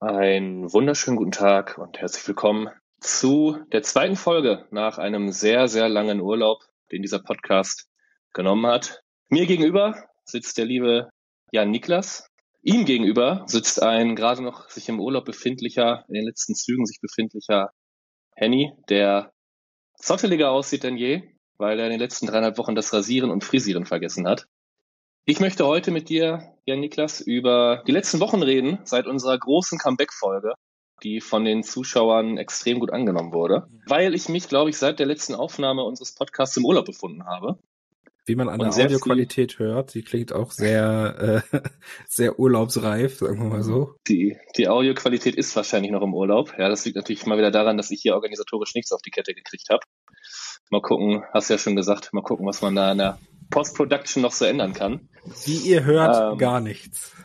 Einen wunderschönen guten Tag und herzlich willkommen zu der zweiten Folge nach einem sehr, sehr langen Urlaub, den dieser Podcast genommen hat. Mir gegenüber sitzt der liebe Jan Niklas. Ihm gegenüber sitzt ein gerade noch sich im Urlaub befindlicher, in den letzten Zügen sich befindlicher Henny, der zotteliger aussieht denn je, weil er in den letzten 3,5 Wochen das Rasieren und Frisieren vergessen hat. Ich möchte heute mit dir, Jan Niklas, über die letzten Wochen reden, seit unserer großen Comeback-Folge, die von den Zuschauern extrem gut angenommen wurde, weil ich mich, glaube ich, seit der letzten Aufnahme unseres Podcasts im Urlaub befunden habe. Wie man an der Audioqualität hört, sie klingt auch sehr, sehr urlaubsreif, sagen wir mal so. Die Audioqualität ist wahrscheinlich noch im Urlaub. Ja, das liegt natürlich mal wieder daran, dass ich hier organisatorisch nichts auf die Kette gekriegt habe. Mal gucken, hast ja schon gesagt, mal gucken, was man da in der Post-Production noch so ändern kann. Wie ihr hört, gar nichts.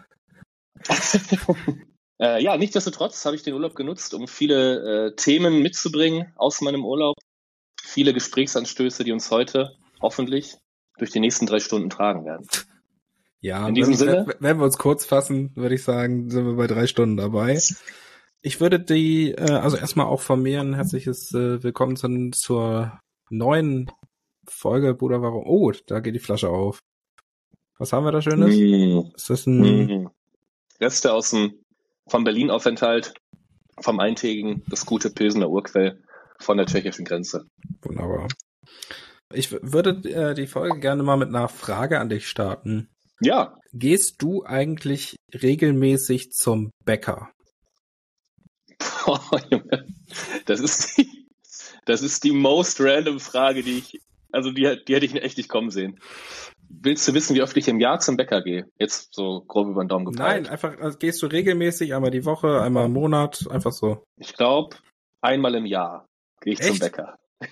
Ja, nichtsdestotrotz habe ich den Urlaub genutzt, um viele Themen mitzubringen aus meinem Urlaub. Viele Gesprächsanstöße, die uns heute hoffentlich durch die nächsten 3 Stunden tragen werden. Ja, in diesem Sinne, wenn wir uns kurz fassen, würde ich sagen, sind wir bei 3 Stunden dabei. Ich würde also erstmal auch von mir ein herzliches Willkommen zur neuen Folge, Bruder, warum? Oh, da geht die Flasche auf. Was haben wir da Schönes? Ist das ein Reste vom Berlin-Aufenthalt, vom eintägigen, das gute Pilsener Urquell von der tschechischen Grenze. Wunderbar. Ich würde die Folge gerne mal mit einer Frage an dich starten. Ja. Gehst du eigentlich regelmäßig zum Bäcker? Boah, Junge. Das ist die most random Frage, die hätte ich echt nicht kommen sehen. Willst du wissen, wie oft ich im Jahr zum Bäcker gehe? Jetzt so grob über den Daumen gepeilt. Nein, einfach gehst du regelmäßig, einmal die Woche, einmal im Monat, einfach so. Ich glaube, einmal im Jahr gehe ich zum Bäcker.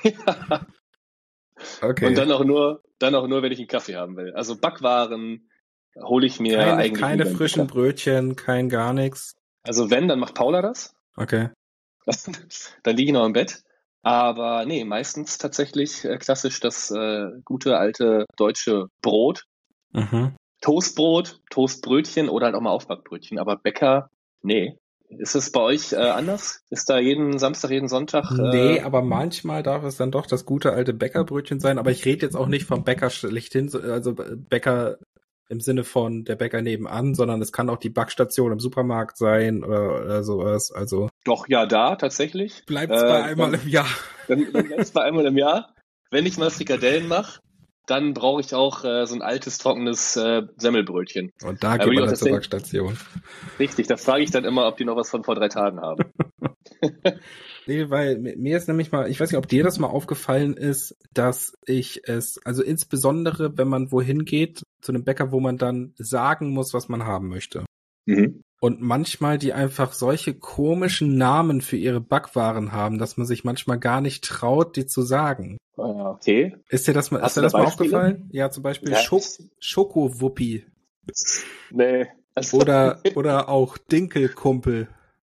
Okay. Und dann auch nur, wenn ich einen Kaffee haben will. Also Backwaren hole ich mir eigentlich keine frischen Brötchen, kein gar nichts. Also wenn, dann macht Paula das. Okay. Dann liege ich noch im Bett. Aber nee, meistens tatsächlich klassisch das gute alte deutsche Brot. Toastbrot, Toastbrötchen oder halt auch mal Aufbackbrötchen. Aber Bäcker, nee. Ist es bei euch anders? Ist da jeden Samstag, jeden Sonntag? Nee, aber manchmal darf es dann doch das gute alte Bäckerbrötchen sein. Aber ich rede jetzt auch nicht vom Bäcker schlechthin, also Bäcker im Sinne von der Bäcker nebenan, sondern es kann auch die Backstation im Supermarkt sein oder sowas. Also doch, ja, da tatsächlich. Bleibt's bei einmal im Jahr. Dann bleibt's bei einmal im Jahr. Wenn ich mal Frikadellen mache, dann brauche ich auch so ein altes, trockenes Semmelbrötchen. Und da geht man dann zur Backstation. Richtig, da frage ich dann immer, ob die noch was von vor 3 Tagen haben. Nee, weil mir ist nämlich mal, ich weiß nicht, ob dir das mal aufgefallen ist, dass also insbesondere, wenn man wohin geht, zu einem Bäcker, wo man dann sagen muss, was man haben möchte. Und manchmal die einfach solche komischen Namen für ihre Backwaren haben, dass man sich manchmal gar nicht traut, die zu sagen. Okay. Ist dir das mal aufgefallen? Ja, zum Beispiel Schokowuppi. Nee. Oder auch Dinkelkumpel.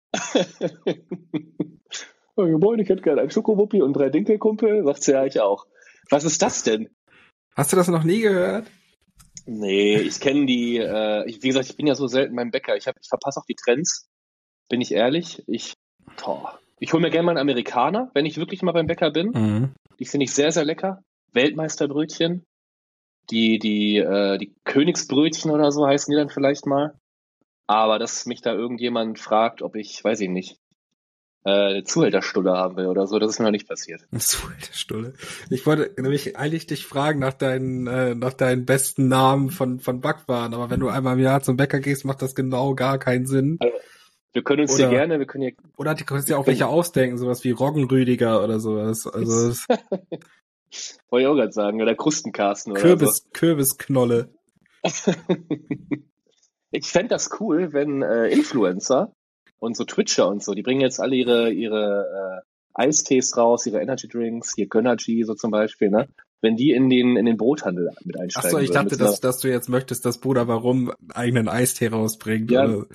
Ich hätte gerne einen Schokowuppi und 3 Dinkelkumpel, sagt sie ja eigentlich auch. Was ist das denn? Hast du das noch nie gehört? Nee, ich kenne die, wie gesagt, ich bin ja so selten beim Bäcker. Ich verpasse auch die Trends, bin ich ehrlich. Ich hole mir gerne mal einen Amerikaner, wenn ich wirklich mal beim Bäcker bin. Die finde ich sehr, sehr lecker. Weltmeisterbrötchen. Die Königsbrötchen oder so heißen die dann vielleicht mal. Aber dass mich da irgendjemand fragt, ob ich, weiß ich nicht, eine Zuhälterstulle haben will oder so, das ist mir noch nicht passiert. Eine Zuhälterstulle? Ich wollte nämlich eigentlich dich fragen nach deinen besten Namen von Backwaren, aber wenn du einmal im Jahr zum Bäcker gehst, macht das genau gar keinen Sinn. Also, wir können uns hier gerne, Oder du kannst ja auch welche ausdenken, sowas wie Roggenrüdiger oder sowas. Also wollte ich auch gerade sagen, oder Krustenkarsten oder Kürbisknolle. Ich fände das cool, wenn Influencer und so Twitcher und so, die bringen jetzt alle ihre Eistees raus, ihre Energy Drinks, hier Gönnergy so zum Beispiel, ne? Wenn die in den Brothandel mit einsteigen. Achso, ich dachte, dass du jetzt möchtest, dass Bruder Warum einen eigenen Eistee rausbringt. Ja, oder?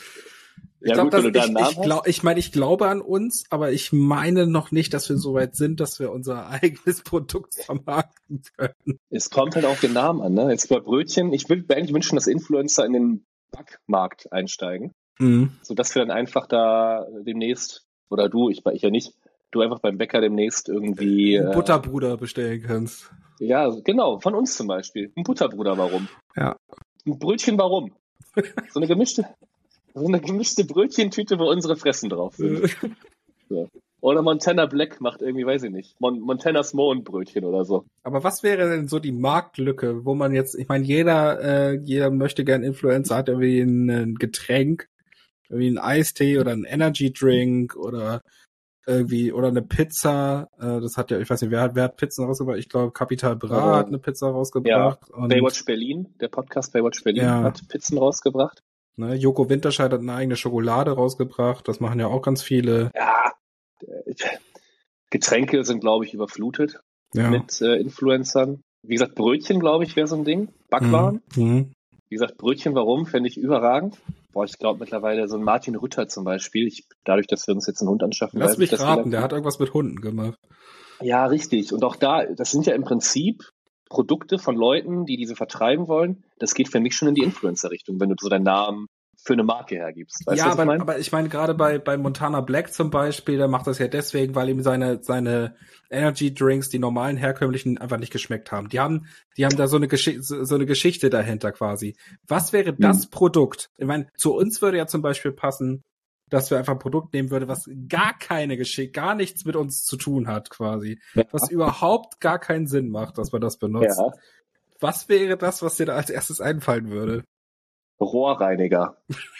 Ich glaube an uns, aber ich meine noch nicht, dass wir so weit sind, dass wir unser eigenes Produkt vermarkten können. Es kommt halt auf den Namen an, ne? Jetzt bei Brötchen, ich würde mir eigentlich wünschen, dass Influencer in den Backmarkt einsteigen. sodass wir dann einfach da demnächst, oder du, ich ja nicht, du einfach beim Bäcker demnächst irgendwie... einen Butterbruder bestellen kannst. Ja, genau, von uns zum Beispiel. Ein Butterbruder, warum? Ja. Ein Brötchen, warum? So eine gemischte Brötchentüte, wo unsere Fressen drauf sind. So. Oder Montana Black macht irgendwie, weiß ich nicht, Montana's Mohn-Brötchen oder so. Aber was wäre denn so die Marktlücke, wo man jetzt, ich meine, jeder möchte gern Influencer, hat irgendwie ein Getränk, irgendwie einen Eistee oder einen Energy Drink oder irgendwie, oder eine Pizza, das hat ja, ich weiß nicht, wer hat Pizzen rausgebracht? Ich glaube, Capital Bra hat eine Pizza rausgebracht. Ja, Und, Baywatch Berlin, der Podcast Baywatch Berlin hat Pizzen rausgebracht. Ne, Joko Winterscheid hat eine eigene Schokolade rausgebracht, das machen ja auch ganz viele. Ja, Getränke sind, glaube ich, überflutet mit Influencern. Wie gesagt, Brötchen, glaube ich, wäre so ein Ding. Backwaren. Wie gesagt, Brötchen, warum? Fände ich überragend. Boah, ich glaube mittlerweile so ein Martin Rütter zum Beispiel. Dadurch, dass wir uns jetzt einen Hund anschaffen. Lass mich raten, der hat irgendwas mit Hunden gemacht. Ja, richtig. Und auch das sind ja im Prinzip Produkte von Leuten, die diese vertreiben wollen. Das geht für mich schon in die Influencer-Richtung, wenn du so deinen Namen für eine Marke hergibst. Weißt ja, du, aber ich meine gerade bei Montana Black zum Beispiel, der macht das ja deswegen, weil ihm seine Energy Drinks, die normalen herkömmlichen, einfach nicht geschmeckt haben. Die haben da so eine Geschichte dahinter quasi. Was wäre das Produkt? Ich meine, zu uns würde ja zum Beispiel passen, dass wir einfach ein Produkt nehmen würden, was gar nichts mit uns zu tun hat quasi. Ja. Was überhaupt gar keinen Sinn macht, dass man das benutzt. Ja. Was wäre das, was dir da als erstes einfallen würde? Rohrreiniger.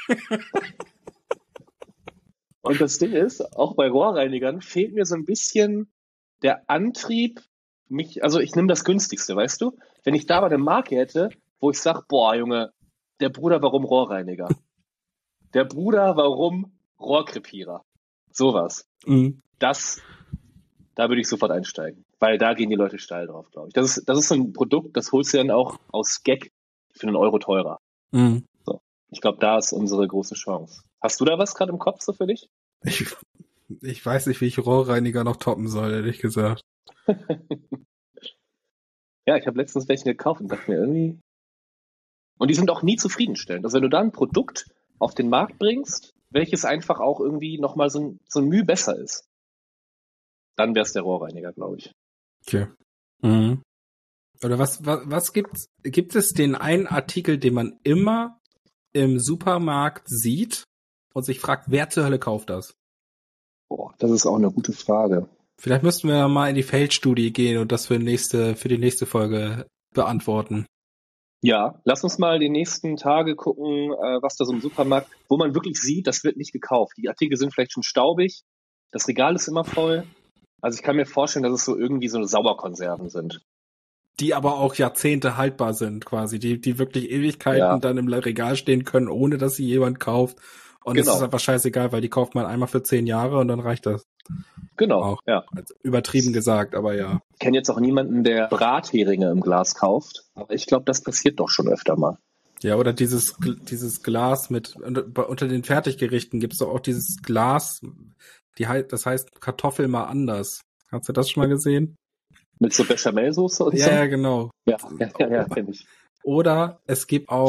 Und das Ding ist, auch bei Rohrreinigern fehlt mir so ein bisschen der Antrieb, also ich nehme das günstigste, weißt du? Wenn ich da aber eine Marke hätte, wo ich sage, boah, Junge, der Bruder, warum Rohrreiniger? Der Bruder, warum Rohrkrepierer? Sowas. Da würde ich sofort einsteigen, weil da gehen die Leute steil drauf, glaube ich. Das ist so ein Produkt, das holst du dann auch aus Gag für einen Euro teurer. So. Ich glaube, da ist unsere große Chance. Hast du da was gerade im Kopf so für dich? Ich weiß nicht, wie ich Rohrreiniger noch toppen soll, ehrlich gesagt. Ja, ich habe letztens welche gekauft und dachte mir irgendwie... Und die sind auch nie zufriedenstellend. Also wenn du da ein Produkt auf den Markt bringst, welches einfach auch irgendwie nochmal so ein Mühe besser ist, dann wäre es der Rohrreiniger, glaube ich. Okay. Oder was gibt es den einen Artikel, den man immer im Supermarkt sieht und sich fragt, wer zur Hölle kauft das? Boah, das ist auch eine gute Frage. Vielleicht müssten wir mal in die Feldstudie gehen und das für die nächste Folge beantworten. Ja, lass uns mal die nächsten Tage gucken, was da so im Supermarkt, wo man wirklich sieht, das wird nicht gekauft. Die Artikel sind vielleicht schon staubig, das Regal ist immer voll. Also ich kann mir vorstellen, dass es so irgendwie so Sauerkonserven sind. Die aber auch Jahrzehnte haltbar sind quasi, die wirklich Ewigkeiten dann im Regal stehen können, ohne dass sie jemand kauft. Und es ist einfach scheißegal, weil die kauft man einmal für 10 Jahre und dann reicht das. Genau, auch. Ja. Also übertrieben gesagt, aber ja. Ich kenne jetzt auch niemanden, der Bratheringe im Glas kauft, aber ich glaube, das passiert doch schon öfter mal. Ja, oder dieses Glas unter den Fertiggerichten gibt's doch auch dieses Glas, das heißt Kartoffel mal anders. Hast du das schon mal gesehen? Mit so Bechamelsoße und so? Ja, genau. Ja, kenn ich. Oder es gibt auch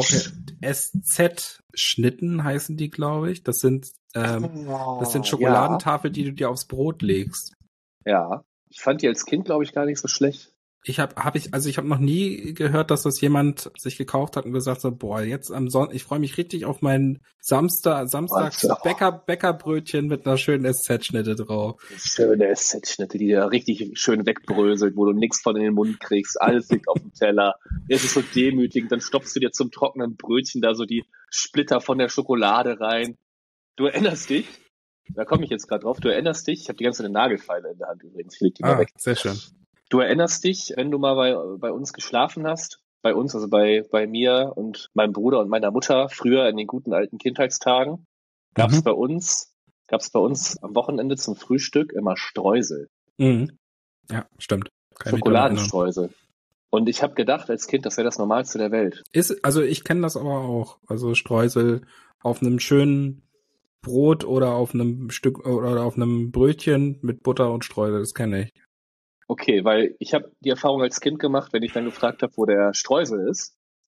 SZ-Schnitten, heißen die, glaube ich. Das sind Schokoladentafeln, die du dir aufs Brot legst. Ja, ich fand die als Kind, glaube ich, gar nicht so schlecht. Ich habe noch nie gehört, dass das jemand sich gekauft hat und gesagt hat, boah, jetzt am Sonntag, ich freue mich richtig auf meinen Samstags Bäckerbrötchen mit einer schönen SZ-Schnitte drauf. Schöne SZ-Schnitte, die dir richtig schön wegbröselt, wo du nichts von in den Mund kriegst, alles liegt auf dem Teller. Es ist so demütigend, dann stopfst du dir zum trockenen Brötchen da so die Splitter von der Schokolade rein. Du erinnerst dich, da komme ich jetzt gerade drauf, ich habe die ganze Nagelfeile in der Hand übrigens, ich leg die mal weg. Sehr schön. Du erinnerst dich, wenn du mal bei uns geschlafen hast, bei uns, also bei mir und meinem Bruder und meiner Mutter, früher in den guten alten Kindheitstagen, gab es bei uns am Wochenende zum Frühstück immer Streusel. Ja, stimmt. Schokoladenstreusel. Und ich habe gedacht als Kind, das wäre das Normalste der Welt. Also ich kenne das aber auch. Also Streusel auf einem schönen Brot oder auf einem Stück oder auf einem Brötchen mit Butter und Streusel, das kenne ich. Okay, weil ich habe die Erfahrung als Kind gemacht, wenn ich dann gefragt habe, wo der Streusel ist,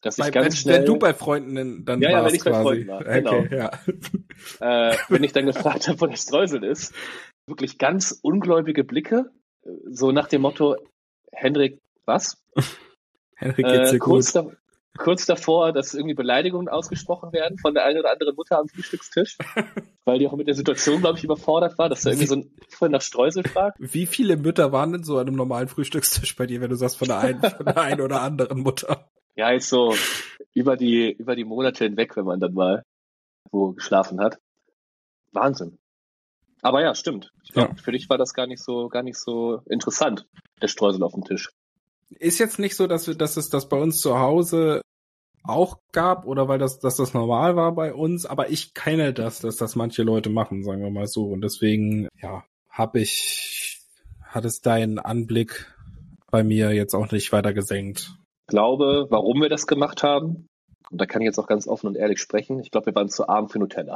dass ich ganz schnell... Wenn du bei Freunden dann ja, warst wenn ich quasi. bei Freunden war, genau. Okay, ja. Wenn ich dann gefragt habe, wo der Streusel ist, wirklich ganz ungläubige Blicke, so nach dem Motto, Hendrik, was? Henrik, geht's dir gut? Kurz davor, dass irgendwie Beleidigungen ausgesprochen werden von der einen oder anderen Mutter am Frühstückstisch, weil die auch mit der Situation, glaube ich, überfordert war, dass da irgendwie so ein Apfel nach Streusel fragt. Wie viele Mütter waren denn so an einem normalen Frühstückstisch bei dir, wenn du sagst, von der einen oder anderen Mutter? Ja, jetzt so über die Monate hinweg, wenn man dann mal wo geschlafen hat. Wahnsinn. Aber ja, stimmt. Ich glaube, für dich war das gar nicht so interessant, der Streusel auf dem Tisch. Ist jetzt nicht so, dass es das bei uns zu Hause auch gab oder dass das normal war bei uns, aber ich kenne dass das manche Leute machen, sagen wir mal so. Und deswegen, ja, hat es deinen Anblick bei mir jetzt auch nicht weiter gesenkt. Ich glaube, warum wir das gemacht haben, und da kann ich jetzt auch ganz offen und ehrlich sprechen, ich glaube, wir waren zu arm für Nutella.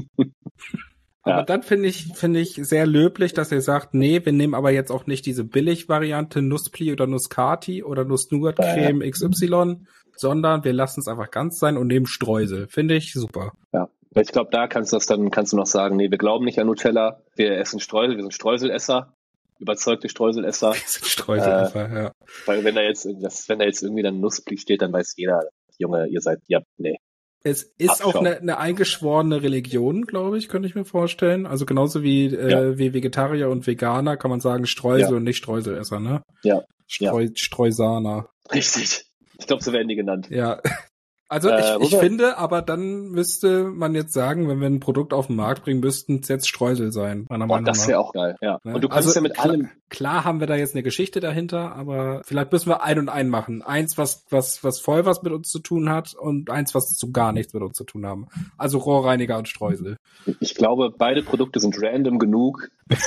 Aber dann finde ich sehr löblich, dass ihr sagt, nee, wir nehmen aber jetzt auch nicht diese Billig-Variante Nusspli oder Nusscati oder Nuss-Nougat-Creme XY, sondern wir lassen es einfach ganz sein und nehmen Streusel. Finde ich super. Ja, ich glaube, da kannst du noch sagen, nee, wir glauben nicht an Nutella, wir essen Streusel, wir sind Streuselesser, überzeugte Streuselesser. Wir sind Streuselesser, ja. Weil wenn da jetzt irgendwie dann Nusspli steht, dann weiß jeder, Junge, nee. Es ist auch eine eingeschworene Religion, glaube ich, könnte ich mir vorstellen. Also genauso wie Vegetarier und Veganer kann man sagen Streusel und nicht Streuselesser, ne? Ja. Streusaner. Richtig. Ich glaube, so werden die genannt. Ja. Also ich finde, aber dann müsste man jetzt sagen, wenn wir ein Produkt auf den Markt bringen, müssten es jetzt Streusel sein, meiner Meinung nach. Das wäre auch geil, ja. Ne? Und du kannst ja mit allem... Klar haben wir da jetzt eine Geschichte dahinter, aber vielleicht müssen wir ein und ein machen. Eins, was voll was mit uns zu tun hat und eins, was zu gar nichts mit uns zu tun haben. Also Rohrreiniger und Streusel. Ich glaube, beide Produkte sind random genug, dass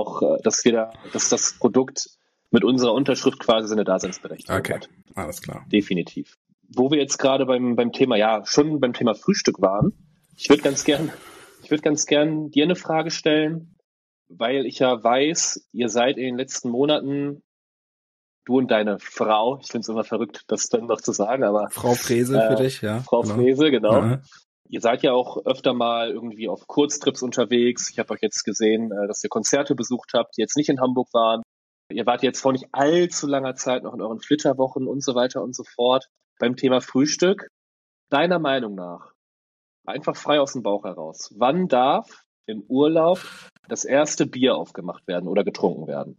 das Produkt mit unserer Unterschrift quasi seine Daseinsberechtigung hat. Alles klar. Definitiv. Wo wir jetzt gerade beim Thema Frühstück waren, ich würde ganz gern dir eine Frage stellen, weil ich ja weiß, ihr seid in den letzten Monaten, du und deine Frau, ich finde es immer verrückt, das dann noch zu sagen, aber... Frau Frese für dich, ja. Frau Frese, genau. Ja. Ihr seid ja auch öfter mal irgendwie auf Kurztrips unterwegs. Ich habe euch jetzt gesehen, dass ihr Konzerte besucht habt, die jetzt nicht in Hamburg waren. Ihr wart jetzt vor nicht allzu langer Zeit noch in euren Flitterwochen und so weiter und so fort. Beim Thema Frühstück, deiner Meinung nach, einfach frei aus dem Bauch heraus, wann darf im Urlaub das erste Bier aufgemacht werden oder getrunken werden?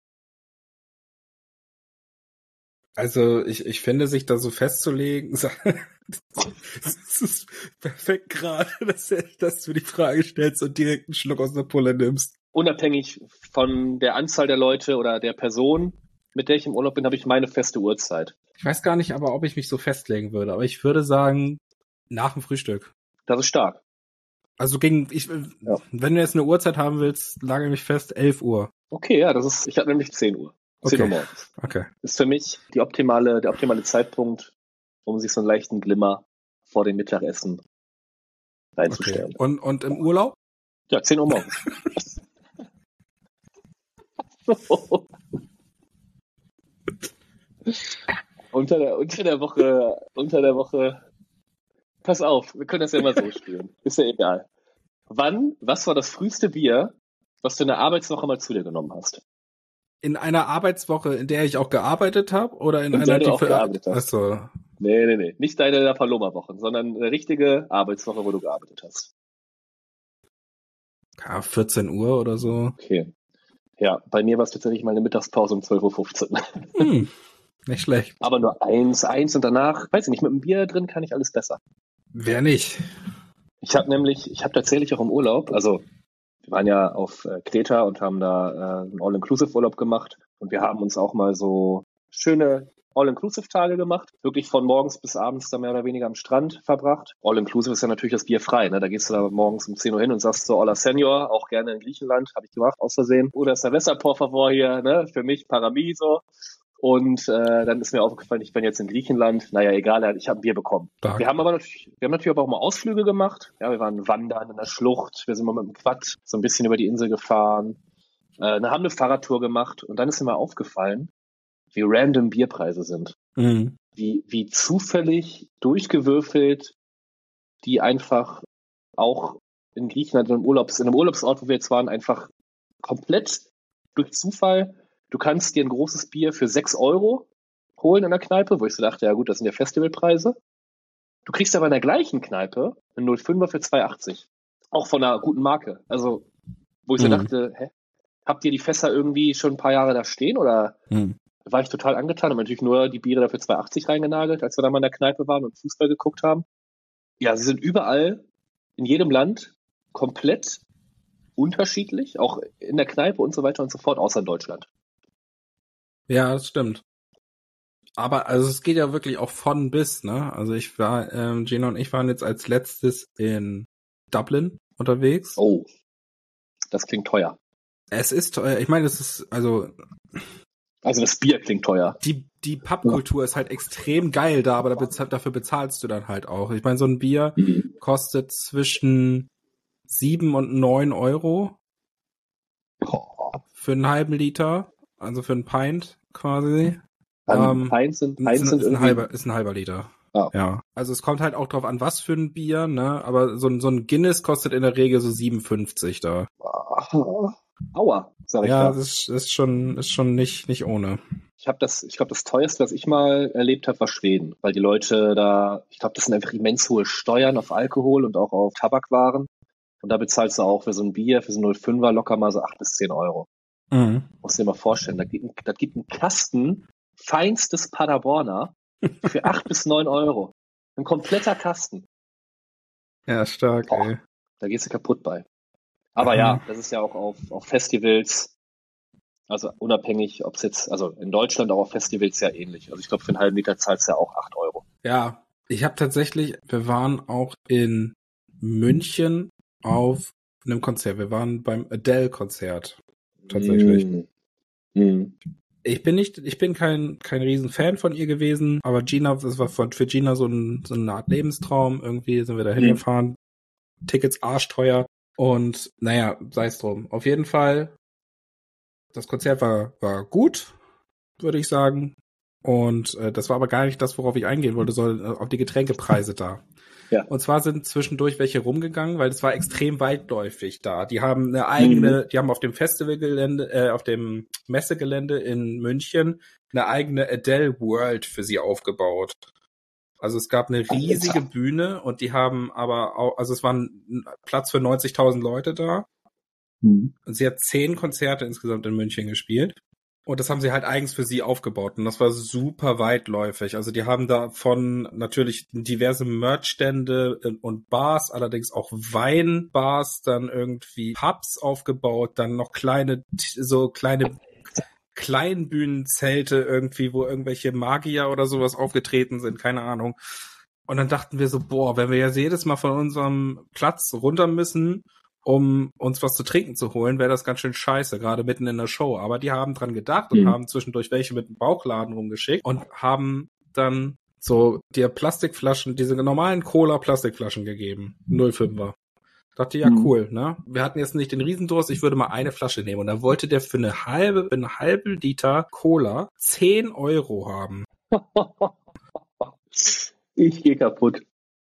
Also ich finde, sich da so festzulegen, das ist perfekt gerade, dass du die Frage stellst und direkt einen Schluck aus der Pulle nimmst. Unabhängig von der Anzahl der Leute oder der Person, mit der ich im Urlaub bin, habe ich meine feste Uhrzeit. Ich weiß gar nicht, aber ob ich mich so festlegen würde. Aber ich würde sagen, nach dem Frühstück. Das ist stark. Also wenn du jetzt eine Uhrzeit haben willst, lage mich fest, 11 Uhr. Okay, ja, ich habe nämlich 10 Uhr. 10 Uhr morgens. Okay. Ist für mich der optimale Zeitpunkt, um sich so einen leichten Glimmer vor dem Mittagessen reinzustellen. Okay. Und im Urlaub? Ja, 10 Uhr morgens. Unter der Woche, pass auf, wir können das ja mal so spielen. Ist ja egal. Was war das früheste Bier, was du in der Arbeitswoche mal zu dir genommen hast? In einer Arbeitswoche, in der ich auch gearbeitet habe, oder in einer, der du die auch gearbeitet hast? Achso. Nee. Nicht deine Paloma-Wochen, sondern eine richtige Arbeitswoche, wo du gearbeitet hast. Ja, 14 Uhr oder so. Okay. Ja, bei mir war es tatsächlich mal eine Mittagspause um 12:15 Uhr. Nicht schlecht. Aber nur eins und danach, weiß ich nicht, mit einem Bier drin kann ich alles besser. Wer nicht? Ich habe tatsächlich auch im Urlaub, also wir waren ja auf Kreta und haben da einen All-Inclusive-Urlaub gemacht und wir haben uns auch mal so schöne All-Inclusive-Tage gemacht, wirklich von morgens bis abends da mehr oder weniger am Strand verbracht. All-Inclusive ist ja natürlich das Bier frei, ne? Da gehst du da morgens um 10 Uhr hin und sagst so, Hola Senior, auch gerne in Griechenland, habe ich gemacht, aus Versehen. Oder Cerveza por favor hier, ne? Für mich Paramiso. Und dann ist mir aufgefallen, ich bin jetzt in Griechenland. Naja, egal, ich habe ein Bier bekommen. Wir haben natürlich aber auch mal Ausflüge gemacht. Ja, wir waren wandern in der Schlucht. Wir sind mal mit dem Quad so ein bisschen über die Insel gefahren. Dann haben eine Fahrradtour gemacht. Und dann ist mir mal aufgefallen, wie random Bierpreise sind. Mhm. wie zufällig durchgewürfelt die einfach auch in Griechenland in einem Urlaubsort, wo wir jetzt waren, einfach komplett durch Zufall. Du kannst dir ein großes Bier für 6 Euro holen in der Kneipe, wo ich so dachte, ja gut, das sind ja Festivalpreise. Du kriegst aber in der gleichen Kneipe einen 05er für 2,80. Auch von einer guten Marke. Also, wo ich so dachte, habt ihr die Fässer irgendwie schon ein paar Jahre da stehen? Oder war ich total angetan? Haben natürlich nur die Biere dafür 2,80 reingenagelt, als wir da mal in der Kneipe waren und Fußball geguckt haben. Ja, sie sind überall, in jedem Land, komplett unterschiedlich, auch in der Kneipe und so weiter und so fort, außer in Deutschland. Ja, das stimmt. Aber also es geht ja wirklich auch von bis, ne? Also Gina und ich waren jetzt als letztes in Dublin unterwegs. Oh, das klingt teuer. Es ist teuer. Ich meine, Also das Bier klingt teuer. Die Pubkultur ist halt extrem geil da, aber dafür bezahlst du dann halt auch. Ich meine, so ein Bier kostet zwischen 7 und 9 Euro für einen halben Liter, also für einen Pint quasi. Pints sind ein halber Liter. Ah. Ja. Also es kommt halt auch drauf an, was für ein Bier, ne? Aber so ein Guinness kostet in der Regel so 57 da. Aua, sag ich ja, da. Ja, das ist schon nicht ohne. Ich glaube, das teuerste, was ich mal erlebt habe, war Schweden, weil die Leute da, ich glaube, das sind einfach immens hohe Steuern auf Alkohol und auch auf Tabakwaren. Und da bezahlst du auch für so ein Bier, für so ein 05er locker mal so 8 bis 10 Euro. Musst dir mal vorstellen, da gibt ein Kasten feinstes Paderborner für 8 bis 9 Euro. Ein kompletter Kasten. Ja, stark, ey. Da gehst du kaputt bei. Aber ja, das ist ja auch auf Festivals, also unabhängig, ob es jetzt, also in Deutschland auch auf Festivals ja ähnlich. Also ich glaube, für einen halben Liter zahlst du ja auch 8 Euro. Ja, wir waren auch in München auf einem Konzert. Wir waren beim Adele-Konzert. Tatsächlich. Ich bin kein Riesenfan von ihr gewesen, aber das war für Gina so eine Art Lebenstraum. Irgendwie sind wir da hingefahren. Tickets arschteuer. Und naja, sei es drum. Auf jeden Fall, das Konzert war gut, würde ich sagen. Und das war aber gar nicht das, worauf ich eingehen wollte, sondern auf die Getränkepreise da. Ja. Und zwar sind zwischendurch welche rumgegangen, weil es war extrem weitläufig da. Die haben die haben auf dem Festivalgelände, auf dem Messegelände in München eine eigene Adele World für sie aufgebaut. Also es gab eine riesige Bühne und die haben aber auch, also es war ein Platz für 90.000 Leute da. Und sie hat 10 Konzerte insgesamt in München gespielt. Und das haben sie halt eigens für sie aufgebaut. Und das war super weitläufig. Also die haben davon natürlich diverse Merchstände und Bars, allerdings auch Weinbars, dann irgendwie Pubs aufgebaut, dann noch kleine Kleinbühnenzelte irgendwie, wo irgendwelche Magier oder sowas aufgetreten sind, keine Ahnung. Und dann dachten wir so, wenn wir jetzt jedes Mal von unserem Platz runter müssen, um uns was zu trinken zu holen, wäre das ganz schön scheiße, gerade mitten in der Show. Aber die haben dran gedacht und haben zwischendurch welche mit dem Bauchladen rumgeschickt und haben dann so dir Plastikflaschen, diese normalen Cola-Plastikflaschen gegeben. 05er. Dachte, ja, cool, ne? Wir hatten jetzt nicht den Riesendurst, ich würde mal eine Flasche nehmen. Und dann wollte der für einen halben Liter Cola 10 Euro haben. Ich gehe kaputt.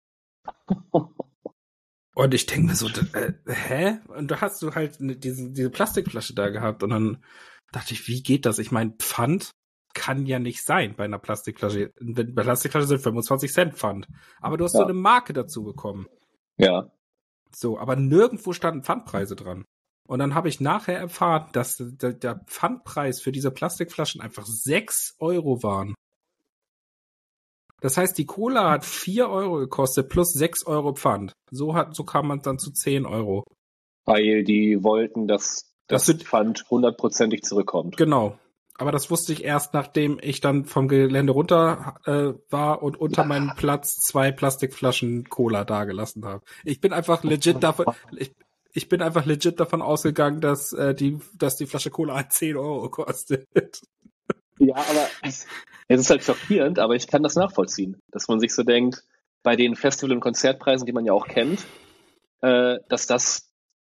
Und ich denke mir so, hä? Und da hast du halt diese Plastikflasche da gehabt. Und dann dachte ich, wie geht das? Ich meine, Pfand kann ja nicht sein bei einer Plastikflasche. Bei Plastikflasche sind 25 Cent Pfand. Aber du hast so eine Marke dazu bekommen. Ja. So, aber nirgendwo standen Pfandpreise dran. Und dann habe ich nachher erfahren, dass der Pfandpreis für diese Plastikflaschen einfach 6 Euro waren. Das heißt, die Cola hat 4 Euro gekostet plus 6 Euro Pfand. So kam man dann zu 10 Euro. Weil die wollten, dass das Pfand 100%ig zurückkommt. Genau. Aber das wusste ich erst, nachdem ich dann vom Gelände runter war und unter meinem Platz 2 Plastikflaschen Cola dagelassen habe. Ich bin einfach legit davon ausgegangen, dass die Flasche Cola 10 Euro kostet. Ja, aber es ist halt schockierend, aber ich kann das nachvollziehen, dass man sich so denkt, bei den Festival- und Konzertpreisen, die man ja auch kennt, dass das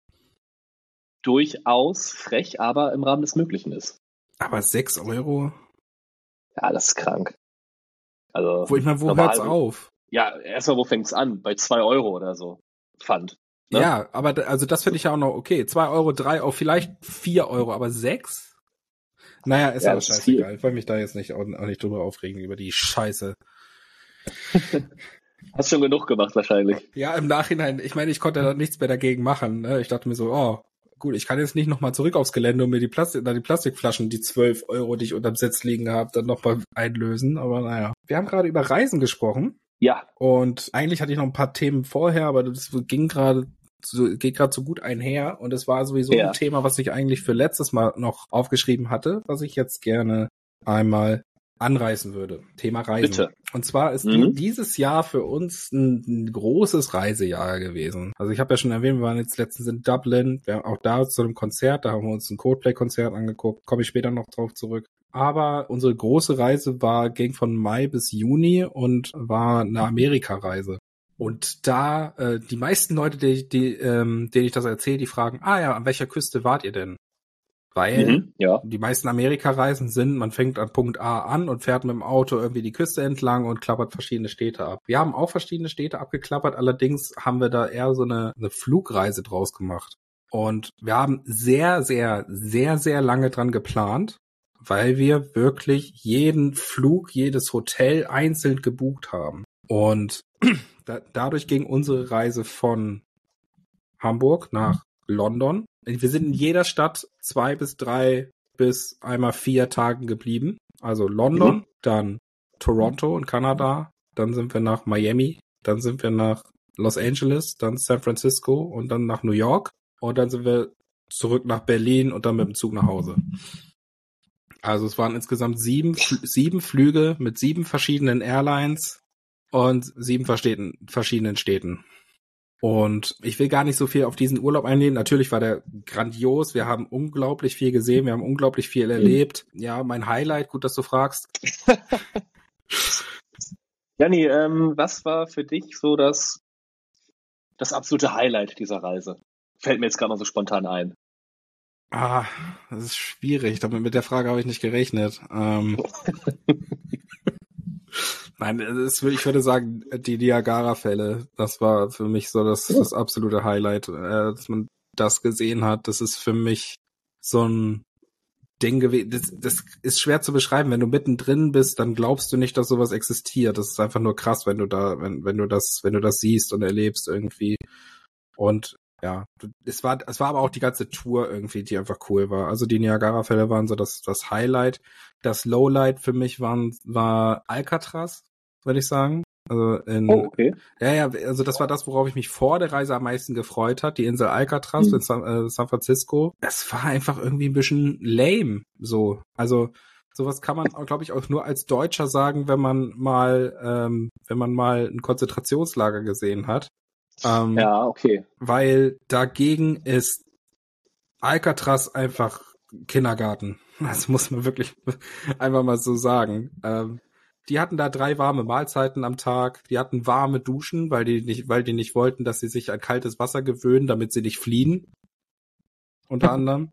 durchaus frech, aber im Rahmen des Möglichen ist. Aber 6 Euro? Ja, das ist krank. Also, Wo hört's auf? Ja, erstmal, wo fängt's an? Bei 2 Euro oder so. Pfand. Ne? Ja, aber also das finde ich ja auch noch okay. 2 Euro, 3 Euro, vielleicht 4 Euro, aber 6? Naja, ist Ja, aber das ist scheißegal. Ich wollte mich da jetzt auch nicht drüber aufregen, über die Scheiße. Hast schon genug gemacht wahrscheinlich. Ja, im Nachhinein, ich meine, ich konnte da nichts mehr dagegen machen. Ne? Ich dachte mir so, oh, gut, ich kann jetzt nicht nochmal zurück aufs Gelände und mir die Plastikflaschen, die 12 Euro, die ich unterm Sitz liegen habe, dann nochmal einlösen. Aber naja. Wir haben gerade über Reisen gesprochen. Ja. Und eigentlich hatte ich noch ein paar Themen vorher, aber das geht gerade so gut einher. Und es war sowieso ein Thema, was ich eigentlich für letztes Mal noch aufgeschrieben hatte, was ich jetzt gerne einmal anreißen würde. Thema Reisen. Bitte. Und zwar ist dieses Jahr für uns ein großes Reisejahr gewesen. Also ich habe ja schon erwähnt, wir waren jetzt letztens in Dublin, wir haben auch da zu einem Konzert, da haben wir uns ein Coldplay-Konzert angeguckt, komme ich später noch drauf zurück. Aber unsere große Reise ging von Mai bis Juni und war eine Amerika-Reise. Und da, die meisten Leute, denen ich das erzähle, die fragen, an welcher Küste wart ihr denn? Weil die meisten Amerika-Reisen sind, man fängt an Punkt A an und fährt mit dem Auto irgendwie die Küste entlang und klappert verschiedene Städte ab. Wir haben auch verschiedene Städte abgeklappert, allerdings haben wir da eher so eine Flugreise draus gemacht. Und wir haben sehr, sehr, sehr, sehr lange dran geplant, weil wir wirklich jeden Flug, jedes Hotel einzeln gebucht haben. Und dadurch ging unsere Reise von Hamburg nach London. Wir sind in jeder Stadt 2 bis 3 bis einmal 4 Tagen geblieben. Also London, dann Toronto in Kanada, dann sind wir nach Miami, dann sind wir nach Los Angeles, dann San Francisco und dann nach New York und dann sind wir zurück nach Berlin und dann mit dem Zug nach Hause. Also es waren insgesamt 7 Flüge mit 7 verschiedenen Airlines und 7 verschiedenen Städten. Und ich will gar nicht so viel auf diesen Urlaub eingehen. Natürlich war der grandios. Wir haben unglaublich viel gesehen. Wir haben unglaublich viel erlebt. Ja, mein Highlight, gut, dass du fragst. Janni, was war für dich so das absolute Highlight dieser Reise? Fällt mir jetzt gerade noch so spontan ein. Das ist schwierig. Mit der Frage habe ich nicht gerechnet. Nein, ich würde sagen, die Niagara-Fälle, das war für mich so das absolute Highlight, dass man das gesehen hat. Das ist für mich so ein Ding gewesen. Das ist schwer zu beschreiben. Wenn du mittendrin bist, dann glaubst du nicht, dass sowas existiert. Das ist einfach nur krass, wenn du das siehst und erlebst irgendwie. Und ja, es war aber auch die ganze Tour irgendwie, die einfach cool war. Also die Niagara-Fälle waren so das Highlight. Das Lowlight für mich war Alcatraz, würde ich sagen. Also okay. Ja, also das war das, worauf ich mich vor der Reise am meisten gefreut hat. Die Insel Alcatraz in San Francisco. Das war einfach irgendwie ein bisschen lame, so. Also sowas kann man, glaube ich, auch nur als Deutscher sagen, wenn man mal ein Konzentrationslager gesehen hat. Ja, okay. Weil dagegen ist Alcatraz einfach Kindergarten. Das muss man wirklich einfach mal so sagen. Die hatten da 3 warme Mahlzeiten am Tag. Die hatten warme Duschen, weil die nicht wollten, dass sie sich an kaltes Wasser gewöhnen, damit sie nicht fliehen. Unter anderem.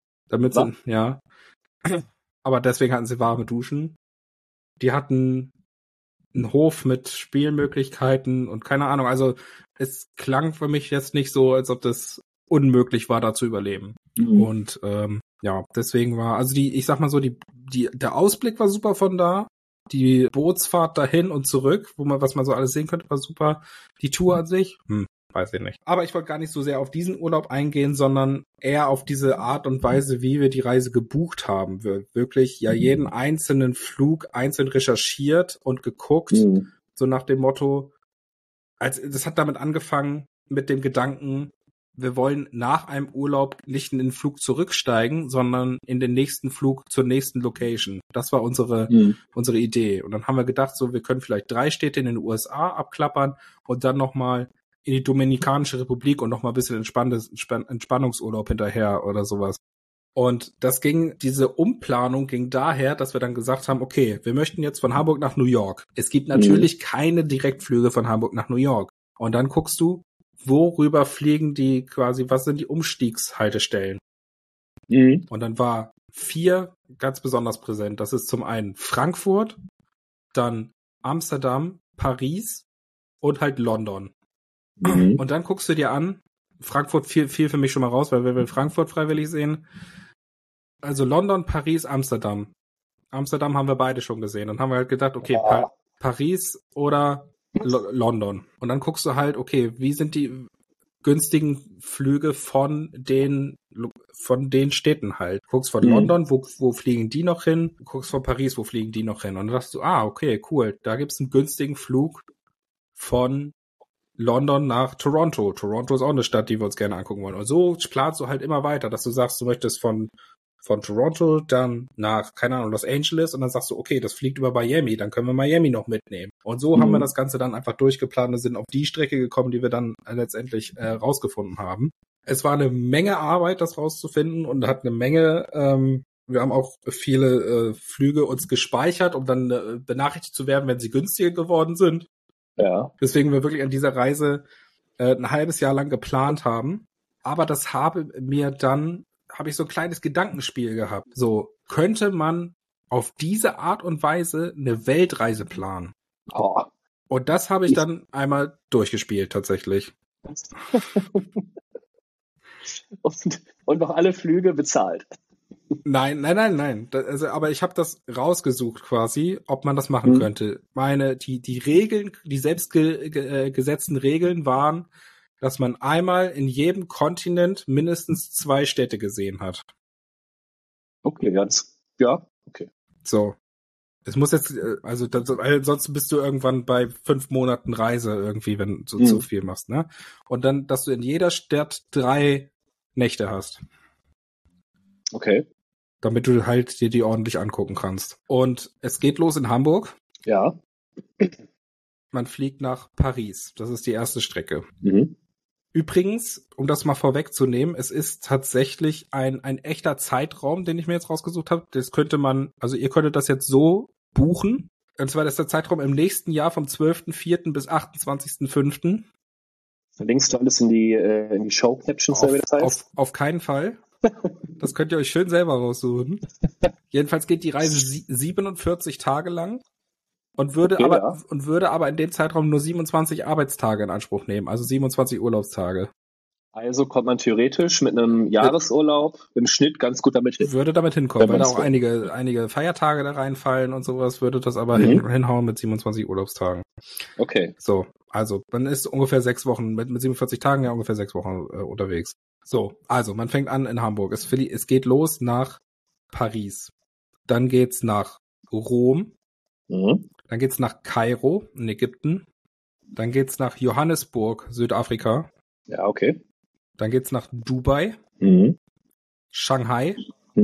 Ja. Aber deswegen hatten sie warme Duschen. Die hatten einen Hof mit Spielmöglichkeiten und keine Ahnung. Also es klang für mich jetzt nicht so, als ob das unmöglich war, da zu überleben. Und deswegen war, also ich sag mal so, der Ausblick war super von da. Die Bootsfahrt dahin und zurück, was man so alles sehen könnte, war super. Die Tour an sich, weiß ich nicht. Aber ich wollte gar nicht so sehr auf diesen Urlaub eingehen, sondern eher auf diese Art und Weise, wie wir die Reise gebucht haben. Wir wirklich jeden einzelnen Flug einzeln recherchiert und geguckt, so nach dem Motto, das hat damit angefangen mit dem Gedanken, wir wollen nach einem Urlaub nicht in den Flug zurücksteigen, sondern in den nächsten Flug zur nächsten Location. Das war unsere Idee. Und dann haben wir gedacht, so, wir können vielleicht 3 Städte in den USA abklappern und dann nochmal in die Dominikanische Republik und nochmal ein bisschen Entspannungsurlaub hinterher oder sowas. Und diese Umplanung ging daher, dass wir dann gesagt haben, okay, wir möchten jetzt von Hamburg nach New York. Es gibt natürlich keine Direktflüge von Hamburg nach New York. Und dann guckst du, worüber fliegen die quasi, was sind die Umstiegshaltestellen? Und dann war 4 ganz besonders präsent. Das ist zum einen Frankfurt, dann Amsterdam, Paris und halt London. Mhm. Und dann guckst du dir an, Frankfurt fiel für mich schon mal raus, weil wir will Frankfurt freiwillig sehen. Also London, Paris, Amsterdam. Amsterdam haben wir beide schon gesehen. Dann haben wir halt gedacht, okay, Paris oder London. Und dann guckst du halt, okay, wie sind die günstigen Flüge von den Städten halt. Guckst von London, wo fliegen die noch hin? Guckst von Paris, wo fliegen die noch hin? Und dann dachtest du, okay, cool, da gibt's einen günstigen Flug von London nach Toronto. Toronto ist auch eine Stadt, die wir uns gerne angucken wollen. Und so planst du halt immer weiter, dass du sagst, du möchtest von Toronto dann nach, keine Ahnung, Los Angeles und dann sagst du, okay, das fliegt über Miami, dann können wir Miami noch mitnehmen. Und so haben wir das Ganze dann einfach durchgeplant und sind auf die Strecke gekommen, die wir dann letztendlich rausgefunden haben. Es war eine Menge Arbeit, das rauszufinden und hat eine Menge, wir haben auch viele Flüge uns gespeichert, um dann benachrichtigt zu werden, wenn sie günstiger geworden sind. Ja. Deswegen wir wirklich an dieser Reise ein halbes Jahr lang geplant haben. Aber das habe ich so ein kleines Gedankenspiel gehabt. So, könnte man auf diese Art und Weise eine Weltreise planen? Oh. Und das habe ich dann einmal durchgespielt, tatsächlich. Und noch alle Flüge bezahlt. Nein. Aber ich habe das rausgesucht quasi, ob man das machen könnte. Die Regeln, die selbst gesetzten Regeln waren, dass man einmal in jedem Kontinent mindestens 2 Städte gesehen hat. Okay, okay. So. Es muss jetzt, ansonsten bist du irgendwann bei 5 Monaten Reise irgendwie, wenn du zu viel machst, ne? Und dann, dass du in jeder Stadt 3 Nächte hast. Okay. Damit du halt dir die ordentlich angucken kannst. Und es geht los in Hamburg. Ja. Man fliegt nach Paris. Das ist die erste Strecke. Mhm. Übrigens, um das mal vorwegzunehmen, es ist tatsächlich ein echter Zeitraum, den ich mir jetzt rausgesucht habe. Das könnte man, also ihr könntet das jetzt so buchen. Und zwar ist der Zeitraum im nächsten Jahr vom 12.04. bis 28.05. Verlinkst du alles in die Show-Captions, wie das heißt? Auf keinen Fall. Das könnt ihr euch schön selber raussuchen. Jedenfalls geht die Reise 47 Tage lang. Und würde aber in dem Zeitraum nur 27 Arbeitstage in Anspruch nehmen, also 27 Urlaubstage. Also kommt man theoretisch mit einem Jahresurlaub im Schnitt ganz gut damit hin. Würde damit hinkommen, weil da auch einige Feiertage da reinfallen und sowas, würde das aber hinhauen mit 27 Urlaubstagen. Okay. So, also man ist ungefähr 6 Wochen, mit 47 Tagen ja ungefähr 6 Wochen unterwegs. So, also man fängt an in Hamburg. Es geht los nach Paris. Dann geht's nach Rom. Dann geht's nach Kairo in Ägypten. Dann geht's nach Johannesburg, Südafrika. Ja, okay. Dann geht's nach Dubai. Shanghai.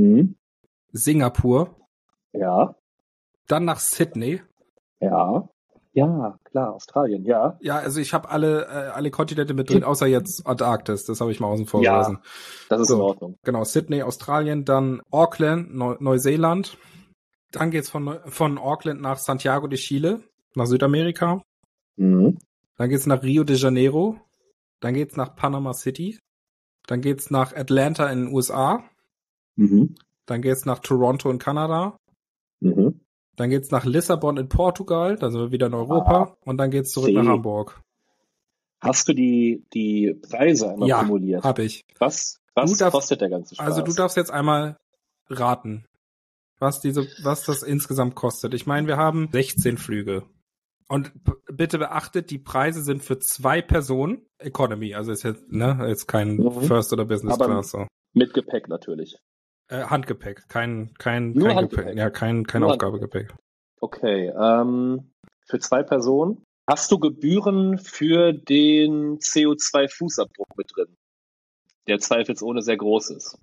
Singapur. Ja. Dann nach Sydney. Ja. Ja, klar, Australien, ja. Ja, also ich habe alle Kontinente mit drin, außer jetzt Antarktis. Das habe ich mal außen vor gelassen. Ja, das ist in Ordnung. Genau, Sydney, Australien, dann Auckland, Neuseeland. Dann geht's von Auckland nach Santiago de Chile, nach Südamerika. Dann geht's nach Rio de Janeiro. Dann geht's nach Panama City. Dann geht's nach Atlanta in den USA. Dann geht's nach Toronto in Kanada. Dann geht's nach Lissabon in Portugal. Da sind wir wieder in Europa. Und dann geht's zurück nach Hamburg. Hast du die Preise einmal kumuliert? Ja, habe ich. Was kostet der ganze Spaß? Also du darfst jetzt einmal raten, was das insgesamt kostet. Ich meine, wir haben 16 Flüge. Und bitte beachtet, die Preise sind für 2 Personen Economy. Also ist jetzt kein First oder Business Class. So. Mit Gepäck natürlich. Handgepäck, kein Handgepäck. Gepäck. Ja, kein Aufgabegepäck. Okay, für 2 Personen. Hast du Gebühren für den CO2-Fußabdruck mit drin? Der zweifelsohne sehr groß ist.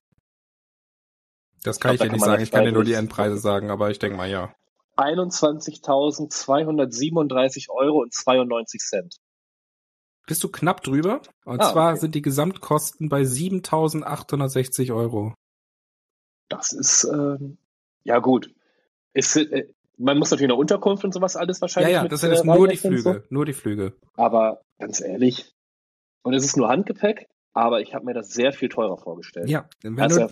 Das kann ich dir nicht sagen. Ich kann dir nur die Endpreise sagen, aber ich denke mal, ja. 21.237,92 €. Bist du knapp drüber? Und zwar sind die Gesamtkosten bei 7.860 €. Das ist, ja gut. Man muss natürlich noch Unterkunft und sowas alles wahrscheinlich. Ja, das sind jetzt nur die Flüge. Nur die Flüge. Aber ganz ehrlich, und es ist nur Handgepäck, aber ich habe mir das sehr viel teurer vorgestellt. Ja,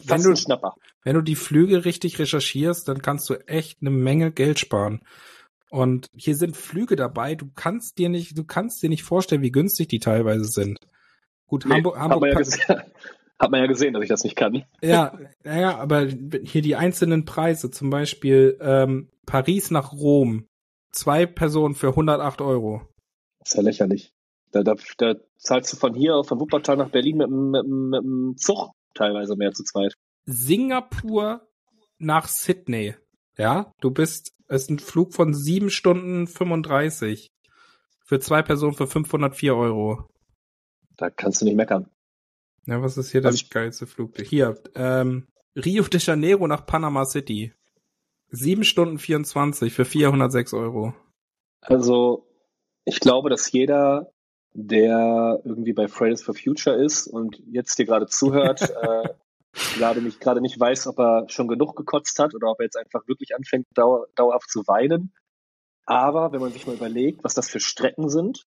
wenn du die Flüge richtig recherchierst, dann kannst du echt eine Menge Geld sparen. Und hier sind Flüge dabei, du kannst dir nicht vorstellen, wie günstig die teilweise sind. Gut, Nee, Hamburg, hat man ja gesehen, dass ich das nicht kann. ja, naja, aber hier die einzelnen Preise, zum Beispiel Paris nach Rom, 2 Personen für 108 Euro. Das ist ja lächerlich. Da zahlst du von hier, von Wuppertal nach Berlin mit dem Zug teilweise mehr zu zweit. Singapur nach Sydney, ja, es ist ein Flug von 7 Stunden 35 für 2 Personen für 504 Euro. Da kannst du nicht meckern. Ja, was ist hier der geilste Flug? Hier, Rio de Janeiro nach Panama City. 7 Stunden 24 für 406 Euro. Also, ich glaube, dass jeder, der irgendwie bei Fridays for Future ist und jetzt dir gerade zuhört, gerade nicht weiß, ob er schon genug gekotzt hat oder ob er jetzt einfach wirklich anfängt, dauerhaft zu weinen. Aber wenn man sich mal überlegt, was das für Strecken sind,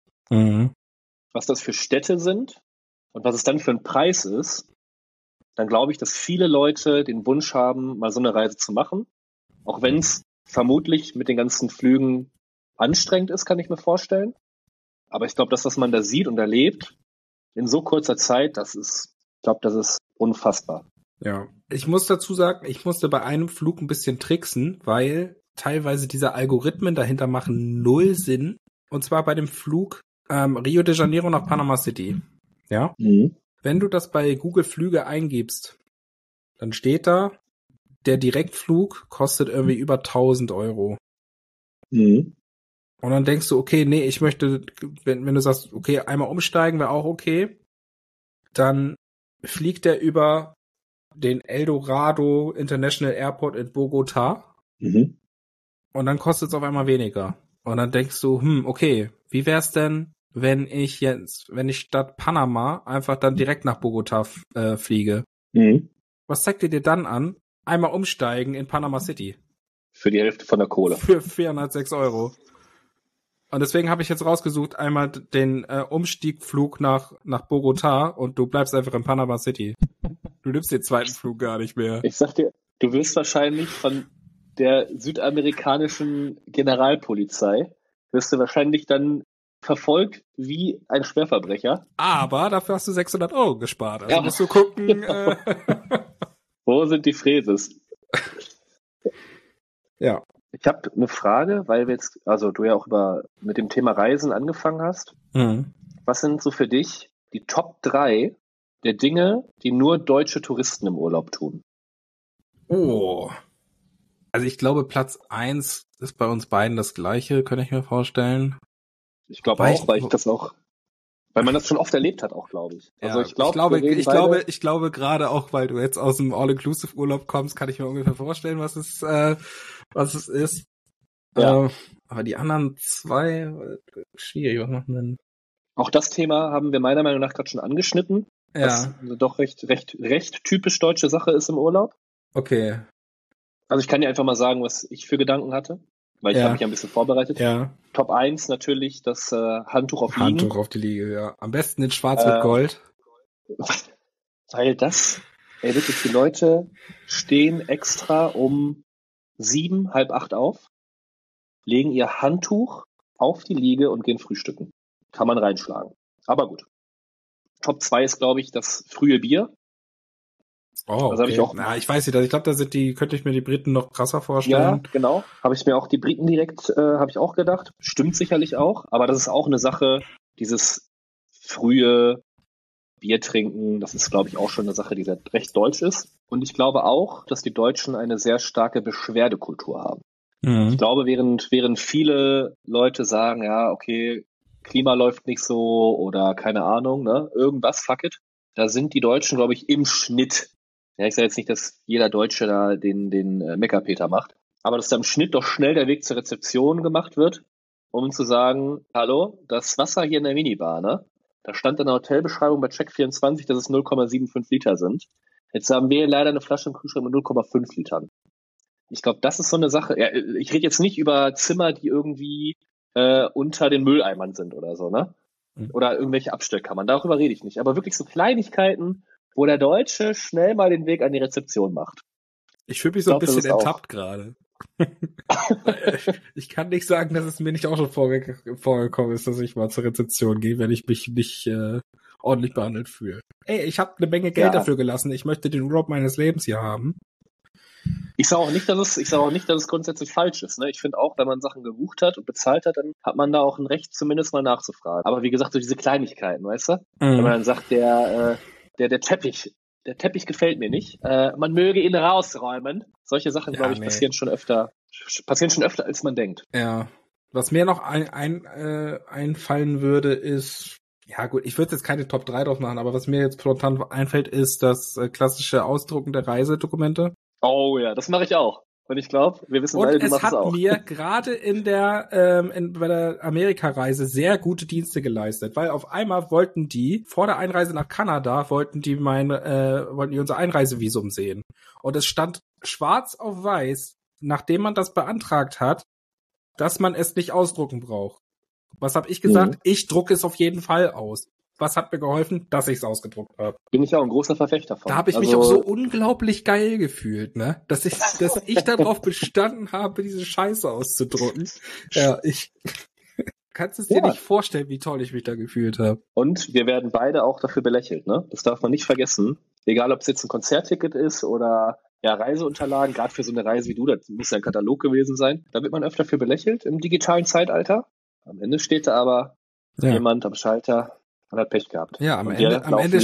was das für Städte sind und was es dann für ein Preis ist, dann glaube ich, dass viele Leute den Wunsch haben, mal so eine Reise zu machen. Auch wenn es vermutlich mit den ganzen Flügen anstrengend ist, kann ich mir vorstellen. Aber ich glaube, das, was man da sieht und erlebt, in so kurzer Zeit, das ist unfassbar. Ja. Ich muss dazu sagen, ich musste bei einem Flug ein bisschen tricksen, weil teilweise diese Algorithmen dahinter machen null Sinn. Und zwar bei dem Flug Rio de Janeiro nach Panama City. Ja. Mhm. Wenn du das bei Google Flüge eingibst, dann steht da, der Direktflug kostet irgendwie über 1.000 Euro. Mhm. Und dann denkst du, okay, nee, ich möchte, wenn du sagst, okay, einmal umsteigen wäre auch okay, dann fliegt der über den Eldorado International Airport in Bogotá und dann kostet es auf einmal weniger. Und dann denkst du, okay, wie wär's denn, wenn ich statt Panama einfach dann direkt nach Bogotá fliege? Mhm. Was zeigt ihr dir dann an? Einmal umsteigen in Panama City. Für die Hälfte von der Kohle. Für 406 Euro. Und deswegen habe ich jetzt rausgesucht, einmal den Umstiegflug nach Bogotá und du bleibst einfach in Panama City. Du nimmst den zweiten Flug gar nicht mehr. Ich sag dir, du wirst wahrscheinlich von der südamerikanischen Generalpolizei, wirst du wahrscheinlich dann verfolgt wie ein Schwerverbrecher. Aber dafür hast du 600 Euro gespart. Also Ja. musst du gucken. Wo sind die Fräses? Ja. Ich habe eine Frage, weil du ja auch mit dem Thema Reisen angefangen hast. Mhm. Was sind so für dich die Top 3 der Dinge, die nur deutsche Touristen im Urlaub tun? Oh. Also ich glaube, Platz 1 ist bei uns beiden das gleiche, könnte ich mir vorstellen. Ich glaube auch, weil man das schon oft erlebt hat, auch, glaube ich. Also ja, ich glaube gerade auch, weil du jetzt aus dem All-Inclusive-Urlaub kommst, kann ich mir ungefähr vorstellen, was es ist. Ja. Aber die anderen 2, schwierig, was machen denn? Auch das Thema haben wir meiner Meinung nach gerade schon angeschnitten. Ja. Was doch recht typisch deutsche Sache ist im Urlaub. Okay. Also ich kann dir einfach mal sagen, was ich für Gedanken hatte, weil ich habe mich ja ein bisschen vorbereitet. Ja. Top 1 natürlich das Handtuch auf Liegen. Handtuch auf die Liege, ja. Am besten in Schwarz mit Gold. Weil wirklich die Leute stehen extra um 7, halb 8 auf, legen ihr Handtuch auf die Liege und gehen frühstücken. Kann man reinschlagen. Aber gut. Top 2 ist, glaube ich, das frühe Bier. Oh, das habe ich auch. Na, ich weiß nicht, ich glaube, könnte ich mir die Briten noch krasser vorstellen. Ja, genau. Habe ich mir auch die Briten direkt, habe ich auch gedacht. Stimmt sicherlich auch. Aber das ist auch eine Sache, dieses frühe Bier trinken, das ist, glaube ich, auch schon eine Sache, die recht deutsch ist. Und ich glaube auch, dass die Deutschen eine sehr starke Beschwerdekultur haben. Ich glaube, während viele Leute sagen, ja, okay, Klima läuft nicht so oder keine Ahnung, ne, irgendwas, fuck it, da sind die Deutschen, glaube ich, im Schnitt. Ja, ich sage jetzt nicht, dass jeder Deutsche da den Meckerpeter macht, aber dass da im Schnitt doch schnell der Weg zur Rezeption gemacht wird, um zu sagen, hallo, das Wasser hier in der Minibar, ne? Da stand in der Hotelbeschreibung bei Check24, dass es 0,75 Liter sind. Jetzt haben wir leider eine Flasche im Kühlschrank mit 0,5 Litern. Ich glaube, das ist so eine Sache. Ja, ich rede jetzt nicht über Zimmer, die irgendwie unter den Mülleimern sind oder so, ne? Oder irgendwelche Abstellkammern. Darüber rede ich nicht. Aber wirklich so Kleinigkeiten, wo der Deutsche schnell mal den Weg an die Rezeption macht. Ich fühle mich so ein bisschen ertappt gerade. Ich kann nicht sagen, dass es mir nicht auch schon vorgekommen ist, dass ich mal zur Rezeption gehe, wenn ich mich nicht ordentlich behandelt fühle. Ey, ich habe eine Menge Geld dafür gelassen. Ich möchte den Urlaub meines Lebens hier haben. Ich sage auch nicht, dass es grundsätzlich falsch ist. Ne? Ich finde auch, wenn man Sachen gebucht hat und bezahlt hat, dann hat man da auch ein Recht, zumindest mal nachzufragen. Aber wie gesagt, so diese Kleinigkeiten, weißt du? Wenn man dann sagt, der Teppich gefällt mir nicht, man möge ihn rausräumen. Solche Sachen, glaube ich, passieren schon öfter, als man denkt. Ja. Was mir noch einfallen würde, ist, ja gut, ich würde jetzt keine Top 3 drauf machen, aber was mir jetzt spontan einfällt, ist das klassische Ausdrucken der Reisedokumente. Oh ja, das mache ich auch. Und ich glaube, wir wissen beide, du machst es auch. Und es hat mir gerade bei der Amerikareise sehr gute Dienste geleistet, weil auf einmal wollten die, vor der Einreise nach Kanada, wollten die unser Einreisevisum sehen. Und es stand schwarz auf weiß, nachdem man das beantragt hat, dass man es nicht ausdrucken braucht. Was habe ich gesagt? Ich drucke es auf jeden Fall aus. Was hat mir geholfen? Dass ich es ausgedruckt habe. Bin ich auch ein großer Verfechter von. Da habe ich mich auch so unglaublich geil gefühlt, ne? Dass ich darauf bestanden habe, diese Scheiße auszudrucken. Ja, kannst es dir nicht vorstellen, wie toll ich mich da gefühlt habe. Und wir werden beide auch dafür belächelt, ne? Das darf man nicht vergessen. Egal, ob es jetzt ein Konzertticket ist oder Reiseunterlagen, gerade für so eine Reise wie du, das muss ja ein Katalog gewesen sein. Da wird man öfter für belächelt im digitalen Zeitalter. Am Ende steht da aber jemand am Schalter, man hat Pech gehabt. Ja, am Ende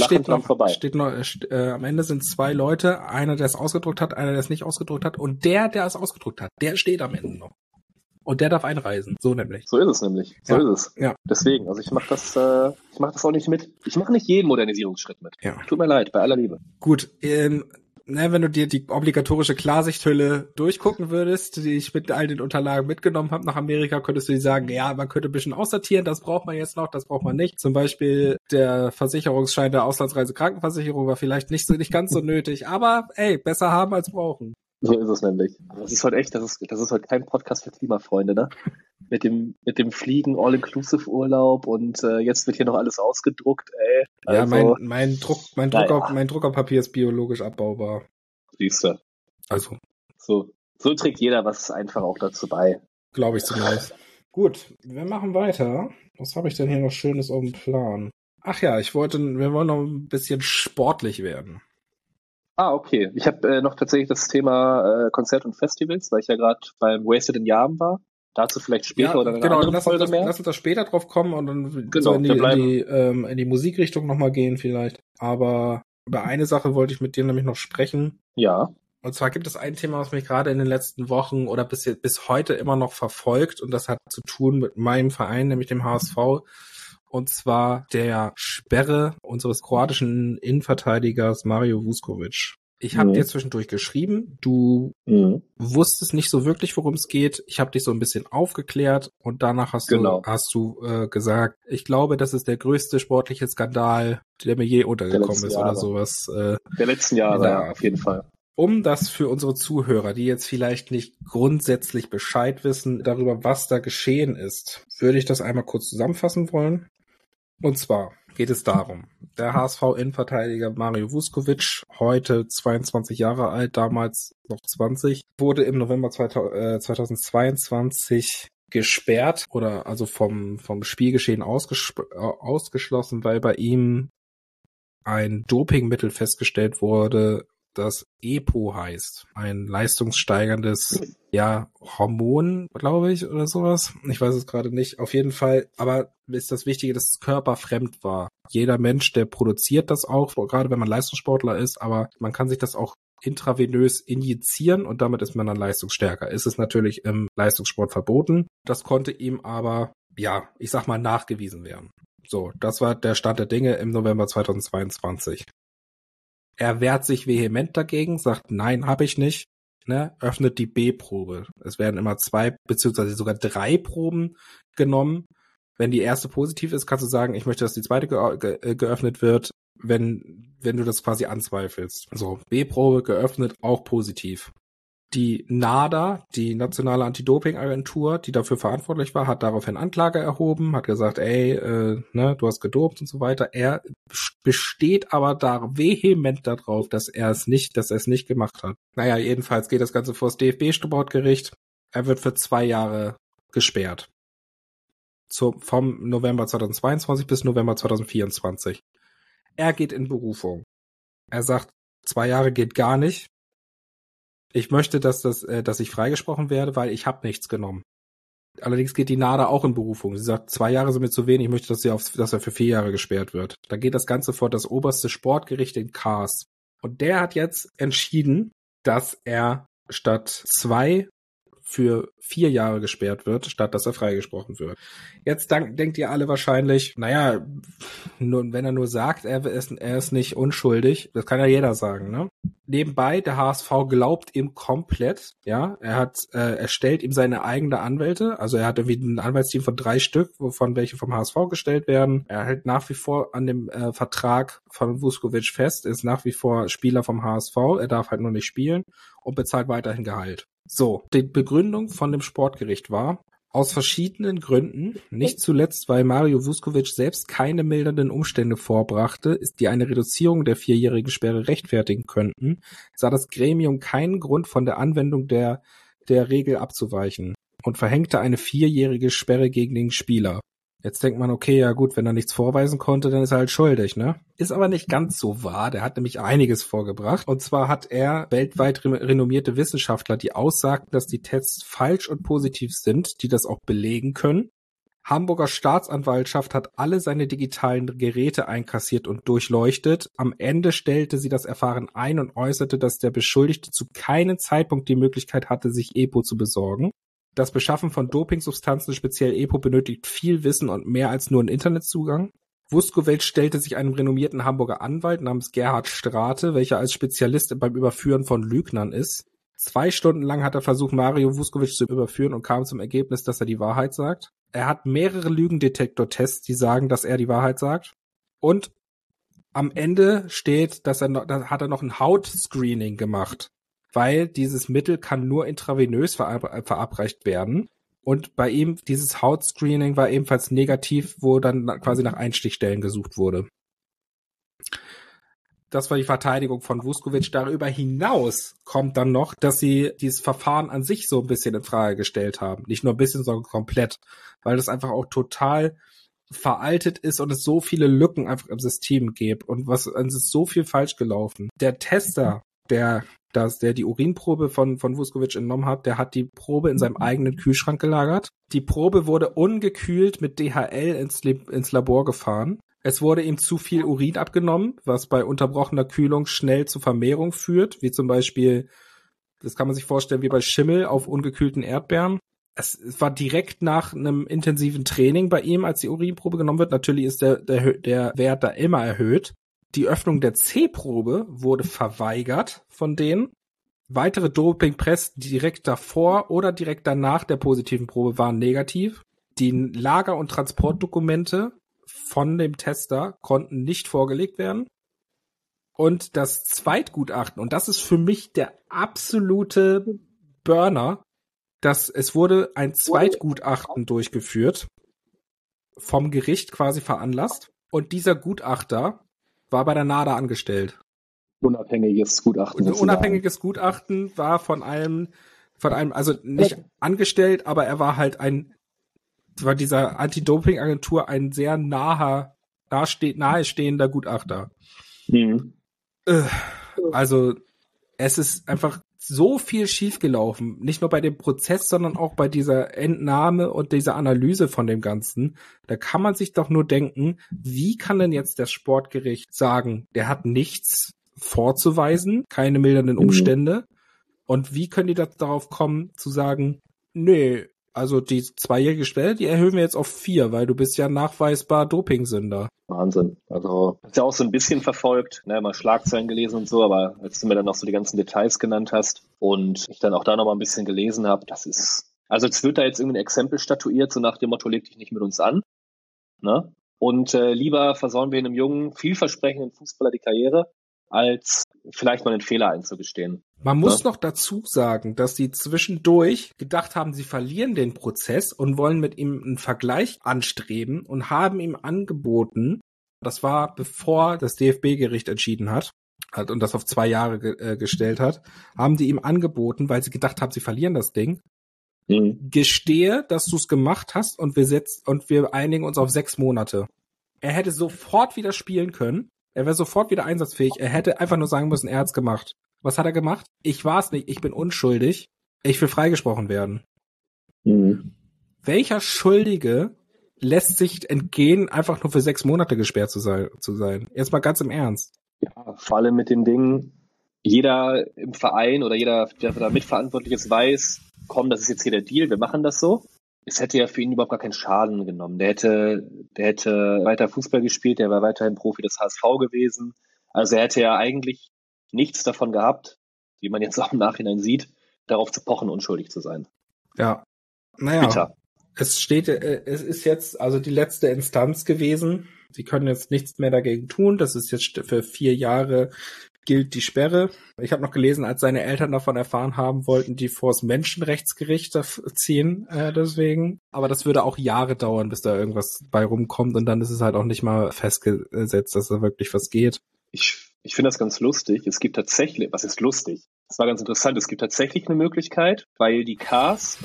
sind 2 Leute, einer, der es ausgedruckt hat, einer, der es nicht ausgedruckt hat, und der es ausgedruckt hat, der steht am Ende noch. Und der darf einreisen, so nämlich. So ist es nämlich. So ist es. Ja. Deswegen, also ich mache das auch nicht mit. Ich mache nicht jeden Modernisierungsschritt mit. Ja. Tut mir leid, bei aller Liebe. Gut, wenn du dir die obligatorische Klarsichthülle durchgucken würdest, die ich mit all den Unterlagen mitgenommen habe nach Amerika, könntest du dir sagen, ja, man könnte ein bisschen aussortieren, das braucht man jetzt noch, das braucht man nicht. Zum Beispiel der Versicherungsschein der Auslandsreise Krankenversicherung war vielleicht nicht ganz so nötig, aber ey, besser haben als brauchen. So ist es nämlich. Das ist heute das ist heute kein Podcast für Klimafreunde, ne? Mit dem Fliegen, All-Inclusive-Urlaub und jetzt wird hier noch alles ausgedruckt, ey. Also, ja, mein Druckerpapier ist biologisch abbaubar. Siehst du. Also. So trägt jeder was einfach auch dazu bei. Glaube ich zumindest. Gut, wir machen weiter. Was habe ich denn hier noch Schönes auf dem Plan? Ach ja, wir wollen noch ein bisschen sportlich werden. Ah, okay. Ich habe noch tatsächlich das Thema Konzert und Festivals, weil ich ja gerade beim Wasted in Yarm war. Dazu vielleicht später oder in einer anderen Folge mehr. Lass uns da später drauf kommen und dann so in die Musikrichtung nochmal gehen vielleicht. Aber über eine Sache wollte ich mit dir nämlich noch sprechen. Ja. Und zwar gibt es ein Thema, was mich gerade in den letzten Wochen oder bis heute immer noch verfolgt, und das hat zu tun mit meinem Verein, nämlich dem HSV. Und zwar der Sperre unseres kroatischen Innenverteidigers Mario Vuskovic. Ich habe dir zwischendurch geschrieben, du wusstest nicht so wirklich, worum es geht. Ich habe dich so ein bisschen aufgeklärt und danach hast du gesagt, ich glaube, das ist der größte sportliche Skandal, der mir je untergekommen ist oder sowas. Der letzten Jahre, ja, auf jeden Fall. Um das für unsere Zuhörer, die jetzt vielleicht nicht grundsätzlich Bescheid wissen darüber, was da geschehen ist, würde ich das einmal kurz zusammenfassen wollen. Und zwar geht es darum, der HSV-Innenverteidiger Mario Vuskovic, heute 22 Jahre alt, damals noch 20, wurde im November 2022 gesperrt oder also vom Spielgeschehen ausgeschlossen, weil bei ihm ein Dopingmittel festgestellt wurde, das EPO heißt. Ein leistungssteigerndes, Hormon, glaube ich, oder sowas. Ich weiß es gerade nicht. Auf jeden Fall, aber ist das Wichtige, dass es körperfremd war. Jeder Mensch, der produziert das auch, gerade wenn man Leistungssportler ist, aber man kann sich das auch intravenös injizieren und damit ist man dann leistungsstärker. Ist es natürlich im Leistungssport verboten. Das konnte ihm aber, ich sag mal, nachgewiesen werden. So, das war der Stand der Dinge im November 2022. Er wehrt sich vehement dagegen, sagt, nein, habe ich nicht, öffnet die B-Probe. Es werden immer 2 beziehungsweise sogar 3 Proben genommen. Wenn die erste positiv ist, kannst du sagen, ich möchte, dass die zweite geöffnet wird, wenn du das quasi anzweifelst. So, B-Probe geöffnet, auch positiv. Die NADA, die Nationale Anti-Doping-Agentur, die dafür verantwortlich war, hat daraufhin Anklage erhoben, hat gesagt, du hast gedopt und so weiter. Er besteht aber da vehement darauf, dass er es nicht gemacht hat. Naja, jedenfalls geht das Ganze vor das DFB-Sportgericht. Er wird für 2 Jahre gesperrt. Vom November 2022 bis November 2024. Er geht in Berufung. Er sagt, 2 Jahre geht gar nicht. Ich möchte, dass ich freigesprochen werde, weil ich habe nichts genommen. Allerdings geht die NADA auch in Berufung. Sie sagt, 2 Jahre sind mir zu wenig, ich möchte, dass er für 4 Jahre gesperrt wird. Da geht das Ganze vor das oberste Sportgericht in Kars. Und der hat jetzt entschieden, dass er statt 2 für 4 Jahre gesperrt wird, statt dass er freigesprochen wird. Jetzt denkt ihr alle wahrscheinlich, naja, nur, wenn er nur sagt, er ist nicht unschuldig, das kann ja jeder sagen, ne? Nebenbei, der HSV glaubt ihm komplett, ja, er stellt ihm seine eigene Anwälte, also er hat irgendwie ein Anwaltsteam von 3 Stück, wovon welche vom HSV gestellt werden. Er hält nach wie vor an dem Vertrag von Vuskovic fest, ist nach wie vor Spieler vom HSV, er darf halt nur nicht spielen und bezahlt weiterhin Gehalt. So, die Begründung von dem Sportgericht war, aus verschiedenen Gründen, nicht zuletzt, weil Mario Vuskovic selbst keine mildernden Umstände vorbrachte, die eine Reduzierung der 4-jährigen Sperre rechtfertigen könnten, sah das Gremium keinen Grund von der Anwendung der Regel abzuweichen und verhängte eine 4-jährige Sperre gegen den Spieler. Jetzt denkt man, okay, ja gut, wenn er nichts vorweisen konnte, dann ist er halt schuldig, ne? Ist aber nicht ganz so wahr. Der hat nämlich einiges vorgebracht. Und zwar hat er weltweit renommierte Wissenschaftler, die aussagten, dass die Tests falsch und positiv sind, die das auch belegen können. Hamburger Staatsanwaltschaft hat alle seine digitalen Geräte einkassiert und durchleuchtet. Am Ende stellte sie das Verfahren ein und äußerte, dass der Beschuldigte zu keinem Zeitpunkt die Möglichkeit hatte, sich EPO zu besorgen. Das Beschaffen von Dopingsubstanzen, speziell EPO, benötigt viel Wissen und mehr als nur einen Internetzugang. Vuskovic stellte sich einem renommierten Hamburger Anwalt namens Gerhard Strate, welcher als Spezialist beim Überführen von Lügnern ist. 2 Stunden lang hat er versucht, Mario Vuskovic zu überführen und kam zum Ergebnis, dass er die Wahrheit sagt. Er hat mehrere Lügendetektor-Tests, die sagen, dass er die Wahrheit sagt. Und am Ende steht, da hat er noch ein Hautscreening gemacht. Weil dieses Mittel kann nur intravenös verabreicht werden. Und bei ihm, dieses Hautscreening war ebenfalls negativ, wo dann quasi nach Einstichstellen gesucht wurde. Das war die Verteidigung von Vuskovic. Darüber hinaus kommt dann noch, dass sie dieses Verfahren an sich so ein bisschen in Frage gestellt haben. Nicht nur ein bisschen, sondern komplett. Weil das einfach auch total veraltet ist und es so viele Lücken einfach im System gibt. Und es ist so viel falsch gelaufen. Der Tester, der die Urinprobe von Vuskovic entnommen hat, der hat die Probe in seinem eigenen Kühlschrank gelagert. Die Probe wurde ungekühlt mit DHL ins Labor gefahren. Es wurde ihm zu viel Urin abgenommen, was bei unterbrochener Kühlung schnell zu Vermehrung führt, wie zum Beispiel, das kann man sich vorstellen, wie bei Schimmel auf ungekühlten Erdbeeren. Es war direkt nach einem intensiven Training bei ihm, als die Urinprobe genommen wird. Natürlich ist der Wert da immer erhöht. Die Öffnung der C-Probe wurde verweigert von denen. Weitere Dopingtests direkt davor oder direkt danach der positiven Probe waren negativ. Die Lager- und Transportdokumente von dem Tester konnten nicht vorgelegt werden. Und das Zweitgutachten, und das ist für mich der absolute Burner, dass es wurde ein Zweitgutachten durchgeführt, vom Gericht quasi veranlasst. Und dieser Gutachter war bei der NADA angestellt. Unabhängiges Gutachten. Ein unabhängiges Gutachten war von einem, also nicht angestellt, aber er war halt war dieser Anti-Doping-Agentur ein sehr nahestehender Gutachter. Mhm. Also, es ist einfach so viel schiefgelaufen. Nicht nur bei dem Prozess, sondern auch bei dieser Entnahme und dieser Analyse von dem Ganzen. Da kann man sich doch nur denken, wie kann denn jetzt das Sportgericht sagen, der hat nichts vorzuweisen, keine mildernden Umstände. Und wie können die darauf kommen, zu sagen, nee, also die 2-jährige Sperre, die erhöhen wir jetzt auf 4, weil du bist ja nachweisbar Dopingsünder. Wahnsinn. Also, hast ja auch so ein bisschen verfolgt, ne, mal Schlagzeilen gelesen und so, aber als du mir dann noch so die ganzen Details genannt hast und ich dann auch da noch mal ein bisschen gelesen habe, also es wird da jetzt irgendwie ein Exempel statuiert, so nach dem Motto, leg dich nicht mit uns an, ne? Und lieber versauen wir einem jungen, vielversprechenden Fußballer die Karriere, als vielleicht mal einen Fehler einzugestehen. Man muss noch dazu sagen, dass die zwischendurch gedacht haben, sie verlieren den Prozess und wollen mit ihm einen Vergleich anstreben und haben ihm angeboten, das war bevor das DFB-Gericht entschieden hat und das auf 2 Jahre gestellt hat, haben die ihm angeboten, weil sie gedacht haben, sie verlieren das Ding, gestehe, dass du es gemacht hast und wir einigen uns auf 6 Monate. Er hätte sofort wieder spielen können, er wäre sofort wieder einsatzfähig, er hätte einfach nur sagen müssen, er hat's gemacht. Was hat er gemacht? Ich war's nicht, ich bin unschuldig, ich will freigesprochen werden. Welcher Schuldige lässt sich entgehen, einfach nur für 6 Monate gesperrt zu sein? Jetzt mal ganz im Ernst. Ja, vor allem mit den Dingen, jeder im Verein oder jeder, der da mitverantwortlich ist, weiß, komm, das ist jetzt hier der Deal, wir machen das so. Es hätte ja für ihn überhaupt gar keinen Schaden genommen. Der hätte weiter Fußball gespielt, der war weiterhin Profi des HSV gewesen. Also er hätte ja eigentlich nichts davon gehabt, wie man jetzt auch im Nachhinein sieht, darauf zu pochen, unschuldig zu sein. Ja, naja, Bitter. es ist jetzt also die letzte Instanz gewesen. Sie können jetzt nichts mehr dagegen tun. Das ist jetzt für 4 Jahre gilt die Sperre. Ich habe noch gelesen, als seine Eltern davon erfahren haben, wollten die vors Menschenrechtsgericht ziehen, deswegen. Aber das würde auch Jahre dauern, bis da irgendwas bei rumkommt und dann ist es halt auch nicht mal festgesetzt, dass da wirklich was geht. Ich finde das ganz lustig. Es gibt tatsächlich, was ist lustig? Das war ganz interessant. Es gibt tatsächlich eine Möglichkeit, weil der Cars,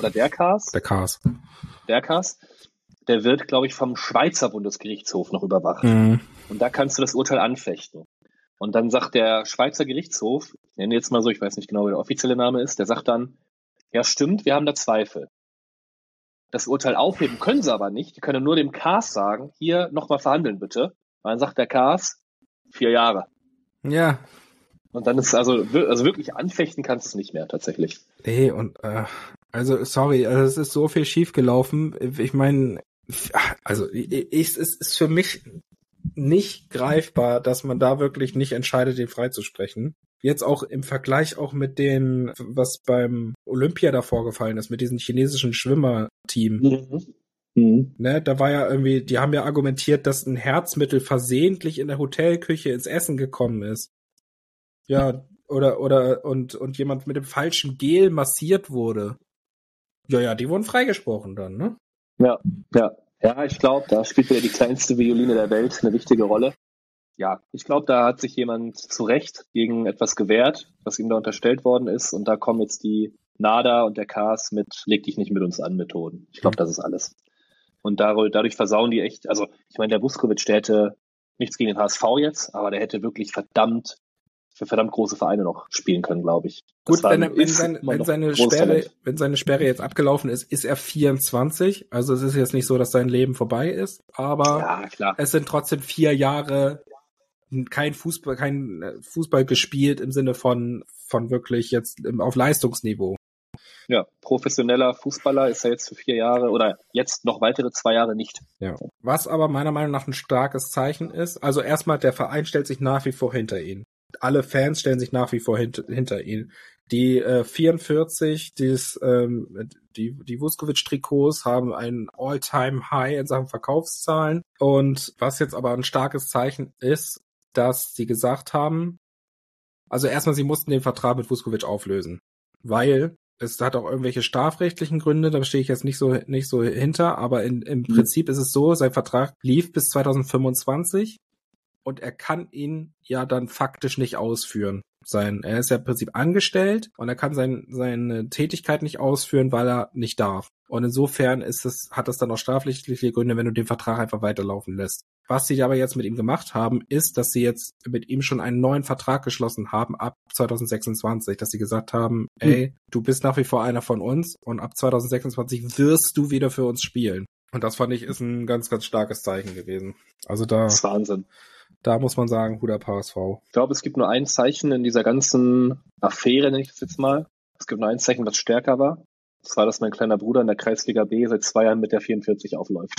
der wird, glaube ich, vom Schweizer Bundesgerichtshof noch überwacht. Und da kannst du das Urteil anfechten. Und dann sagt der Schweizer Gerichtshof, ich nenne jetzt mal so, ich weiß nicht genau, wie der offizielle Name ist, der sagt dann, ja stimmt, wir haben da Zweifel. Das Urteil aufheben können sie aber nicht. Die können nur dem Cars sagen, hier nochmal verhandeln bitte. Und dann sagt der Cars, 4 Jahre. Ja. Und dann ist also wirklich anfechten kannst du es nicht mehr tatsächlich. Nee, und also sorry, also es ist so viel schiefgelaufen. Ich meine, also es ist für mich nicht greifbar, dass man da wirklich nicht entscheidet, den freizusprechen. Jetzt auch im Vergleich auch mit den, was beim Olympia da vorgefallen ist, mit diesem chinesischen Schwimmerteam. Ne, da war ja irgendwie, die haben ja argumentiert, dass ein Herzmittel versehentlich in der Hotelküche ins Essen gekommen ist. Ja, und jemand mit dem falschen Gel massiert wurde. Ja, die wurden freigesprochen dann, ne? Ja, ich glaube, da spielt wieder die kleinste Violine der Welt eine wichtige Rolle. Ja, ich glaube, da hat sich jemand zu Recht gegen etwas gewehrt, was ihm da unterstellt worden ist. Und da kommen jetzt die NADA und der Cars mit leg dich nicht mit uns an Methoden. Ich glaube, das ist alles. Und dadurch versauen die echt, also ich meine, der Vuskovic, der hätte nichts gegen den HSV jetzt, aber der hätte wirklich für verdammt große Vereine noch spielen können, glaube ich. Gut, wenn seine Sperre jetzt abgelaufen ist, ist er 24. Also es ist jetzt nicht so, dass sein Leben vorbei ist, aber ja, klar. Es sind trotzdem 4 Jahre kein Fußball gespielt im Sinne von wirklich jetzt auf Leistungsniveau. Ja, professioneller Fußballer ist er jetzt für 4 Jahre oder jetzt noch weitere 2 Jahre nicht. Ja. Was aber meiner Meinung nach ein starkes Zeichen ist, also erstmal der Verein stellt sich nach wie vor hinter ihn. Alle Fans stellen sich nach wie vor hinter ihn. Die 44, die Vuskovic-Trikots haben ein All-Time-High in Sachen Verkaufszahlen. Und was jetzt aber ein starkes Zeichen ist, dass sie gesagt haben, also erstmal, sie mussten den Vertrag mit Vuskovic auflösen, weil es hat auch irgendwelche strafrechtlichen Gründe, da stehe ich jetzt nicht so hinter, aber im Prinzip ist es so, sein Vertrag lief bis 2025 und er kann ihn ja dann faktisch nicht ausführen. Er ist ja im Prinzip angestellt und er kann seine Tätigkeit nicht ausführen, weil er nicht darf. Und insofern hat das dann auch strafrechtliche Gründe, wenn du den Vertrag einfach weiterlaufen lässt. Was sie aber jetzt mit ihm gemacht haben, ist, dass sie jetzt mit ihm schon einen neuen Vertrag geschlossen haben ab 2026, dass sie gesagt haben, ey, du bist nach wie vor einer von uns und ab 2026 wirst du wieder für uns spielen. Und das fand ich ist ein ganz, ganz starkes Zeichen gewesen. Also das ist Wahnsinn. Da muss man sagen, Hut ab HSV. Ich glaube, es gibt nur ein Zeichen in dieser ganzen Affäre, nenne ich das jetzt mal. Es gibt nur ein Zeichen, was stärker war. Das war, dass mein kleiner Bruder in der Kreisliga B seit 2 Jahren mit der 44 aufläuft.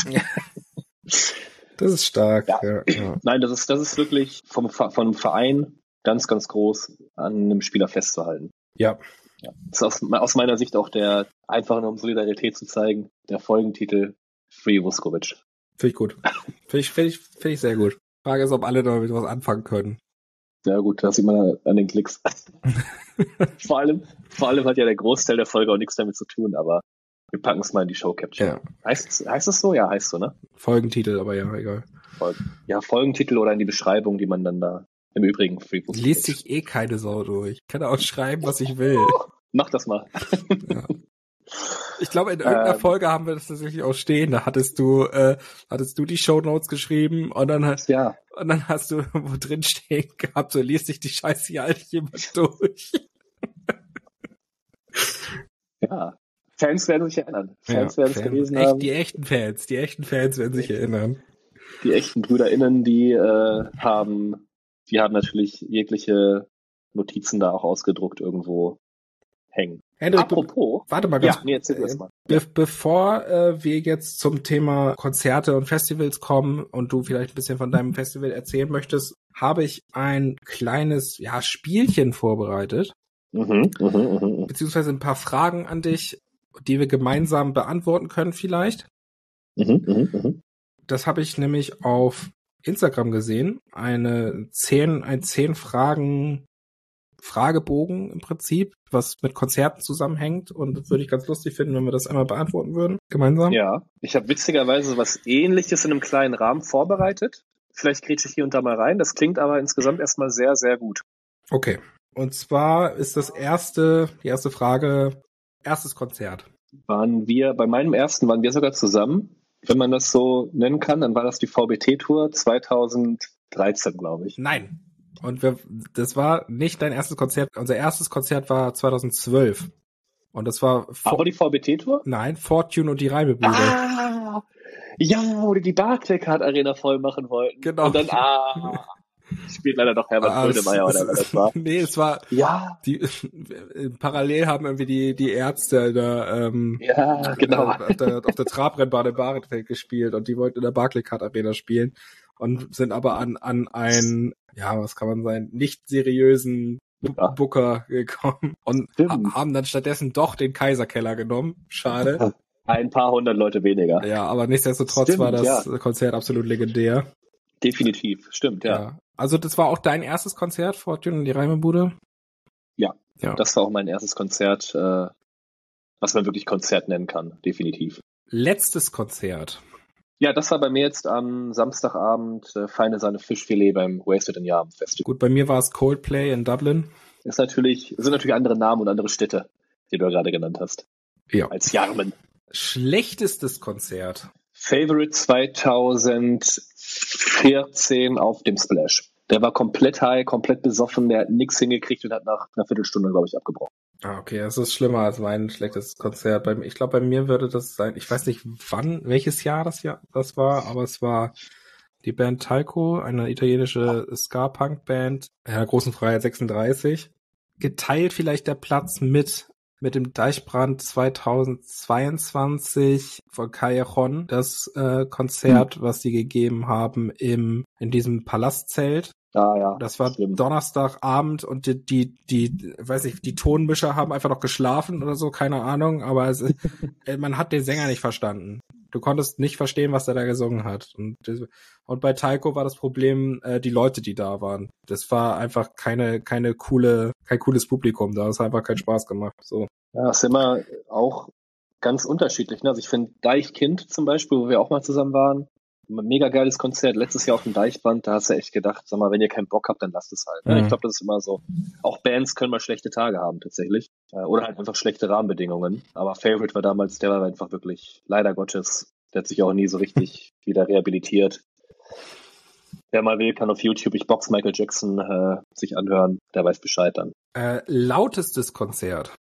Das ist stark. Ja. Ja. Nein, das ist wirklich vom Verein ganz, ganz groß an einem Spieler festzuhalten. Ja. Das ist aus meiner Sicht auch einfach nur um Solidarität zu zeigen, der Folgentitel Free Vuskovic. Finde ich gut. Finde ich sehr gut. Frage ist, ob alle damit was anfangen können. Ja gut, das sieht man an den Klicks. Vor allem hat ja der Großteil der Folge auch nichts damit zu tun, aber wir packen es mal in die Show Caption. Ja. Heißt es so? Ja, heißt so, ne? Folgentitel, aber ja, egal. Folgentitel oder in die Beschreibung, die man dann da im Übrigen Liest sich eh keine Sau durch. Ich kann auch schreiben, was ich will. Mach das mal. Ja. Ich glaube, in irgendeiner Folge haben wir das tatsächlich auch stehen. Da hattest du die Shownotes geschrieben und dann hast du wo drin stehen gehabt, so liest sich die Scheiße hier eigentlich jemand durch. Ja. Fans werden sich erinnern. Fans werden es gelesen haben. Die echten Fans werden sich erinnern. Die echten BrüderInnen, die haben natürlich jegliche Notizen da auch ausgedruckt irgendwo hängen. Hendrik, apropos. Warte mal ganz erzähl das mal. Bevor wir jetzt zum Thema Konzerte und Festivals kommen und du vielleicht ein bisschen von deinem Festival erzählen möchtest, habe ich ein kleines Spielchen vorbereitet. Beziehungsweise ein paar Fragen an dich, die wir gemeinsam beantworten können vielleicht. Das habe ich nämlich auf Instagram gesehen. Ein 10 Fragen Fragebogen im Prinzip, was mit Konzerten zusammenhängt, und das würde ich ganz lustig finden, wenn wir das einmal beantworten würden, gemeinsam. Ja, ich habe witzigerweise was Ähnliches in einem kleinen Rahmen vorbereitet. Vielleicht grätsche ich hier und da mal rein. Das klingt aber insgesamt erstmal sehr, sehr gut. Okay. Und zwar ist die erste Frage, erstes Konzert. Bei meinem ersten waren wir sogar zusammen, wenn man das so nennen kann. Dann war das die VBT-Tour 2013, glaube ich. Nein. Und das war nicht dein erstes Konzert. Unser erstes Konzert war 2012. Und das war... Aber die VBT-Tour? Nein, Fortune und die Reimebrüder. Ah! Ja, wo die die Barclaycard Arena voll machen wollten. Genau. Und dann, spielt leider doch Herbert Grönemeyer oder wer das war. Nee, es war... Ja. Parallel haben irgendwie die Ärzte da genau. auf der Trabrennbahn in Bahrenfeld gespielt und die wollten in der Barclaycard Arena spielen und sind aber an einen, was kann man sagen, nicht seriösen Booker gekommen und haben dann stattdessen doch den Kaiserkeller genommen. Schade. Ein paar hundert Leute weniger. Ja, aber nichtsdestotrotz war das Konzert absolut legendär. Definitiv, stimmt, ja. Also das war auch dein erstes Konzert, Fortune und die Reimebude? Ja, das war auch mein erstes Konzert, was man wirklich Konzert nennen kann, definitiv. Letztes Konzert? Ja, das war bei mir jetzt am Samstagabend Feine Sahne Fischfilet beim Wasted in Yarm Festival. Gut, bei mir war es Coldplay in Dublin. Sind natürlich andere Namen und andere Städte, die du gerade genannt hast. Ja. Als Yarmen. Schlechtestes Konzert? Favorite 2014 auf dem Splash. Der war komplett high, komplett besoffen, der hat nichts hingekriegt und hat nach einer Viertelstunde, glaube ich, abgebrochen. Okay, das ist schlimmer als mein schlechtes Konzert. Ich glaube, bei mir würde das sein, ich weiß nicht welches Jahr das war, aber es war die Band Talco, eine italienische Ska-Punk-Band, der großen Freiheit 36. Geteilt vielleicht der Platz mit dem Deichbrand 2022 von Callejon, das Konzert, was die gegeben haben in diesem Palastzelt. Ja. Das war Donnerstagabend und die Tonmischer haben einfach noch geschlafen oder so, keine Ahnung, aber man hat den Sänger nicht verstanden. Du konntest nicht verstehen, was der da gesungen hat. Und bei Talco war das Problem die Leute, die da waren. Das war einfach kein cooles Publikum da. Das hat einfach keinen Spaß gemacht. So. Ja, das ist immer auch ganz unterschiedlich. Ne? Also ich finde Deichkind zum Beispiel, wo wir auch mal zusammen waren, ein mega geiles Konzert. Letztes Jahr auf dem Deichbrand, da hast du echt gedacht, sag mal, wenn ihr keinen Bock habt, dann lasst es halt. Ne? Ich glaube, das ist immer so. Auch Bands können mal schlechte Tage haben, tatsächlich. Oder halt einfach schlechte Rahmenbedingungen. Aber Favorite war damals, der war einfach wirklich, leider Gottes, der hat sich auch nie so richtig wieder rehabilitiert. Wer mal will, kann auf YouTube Ich Box Michael Jackson sich anhören. Der weiß Bescheid dann. Lautestes Konzert?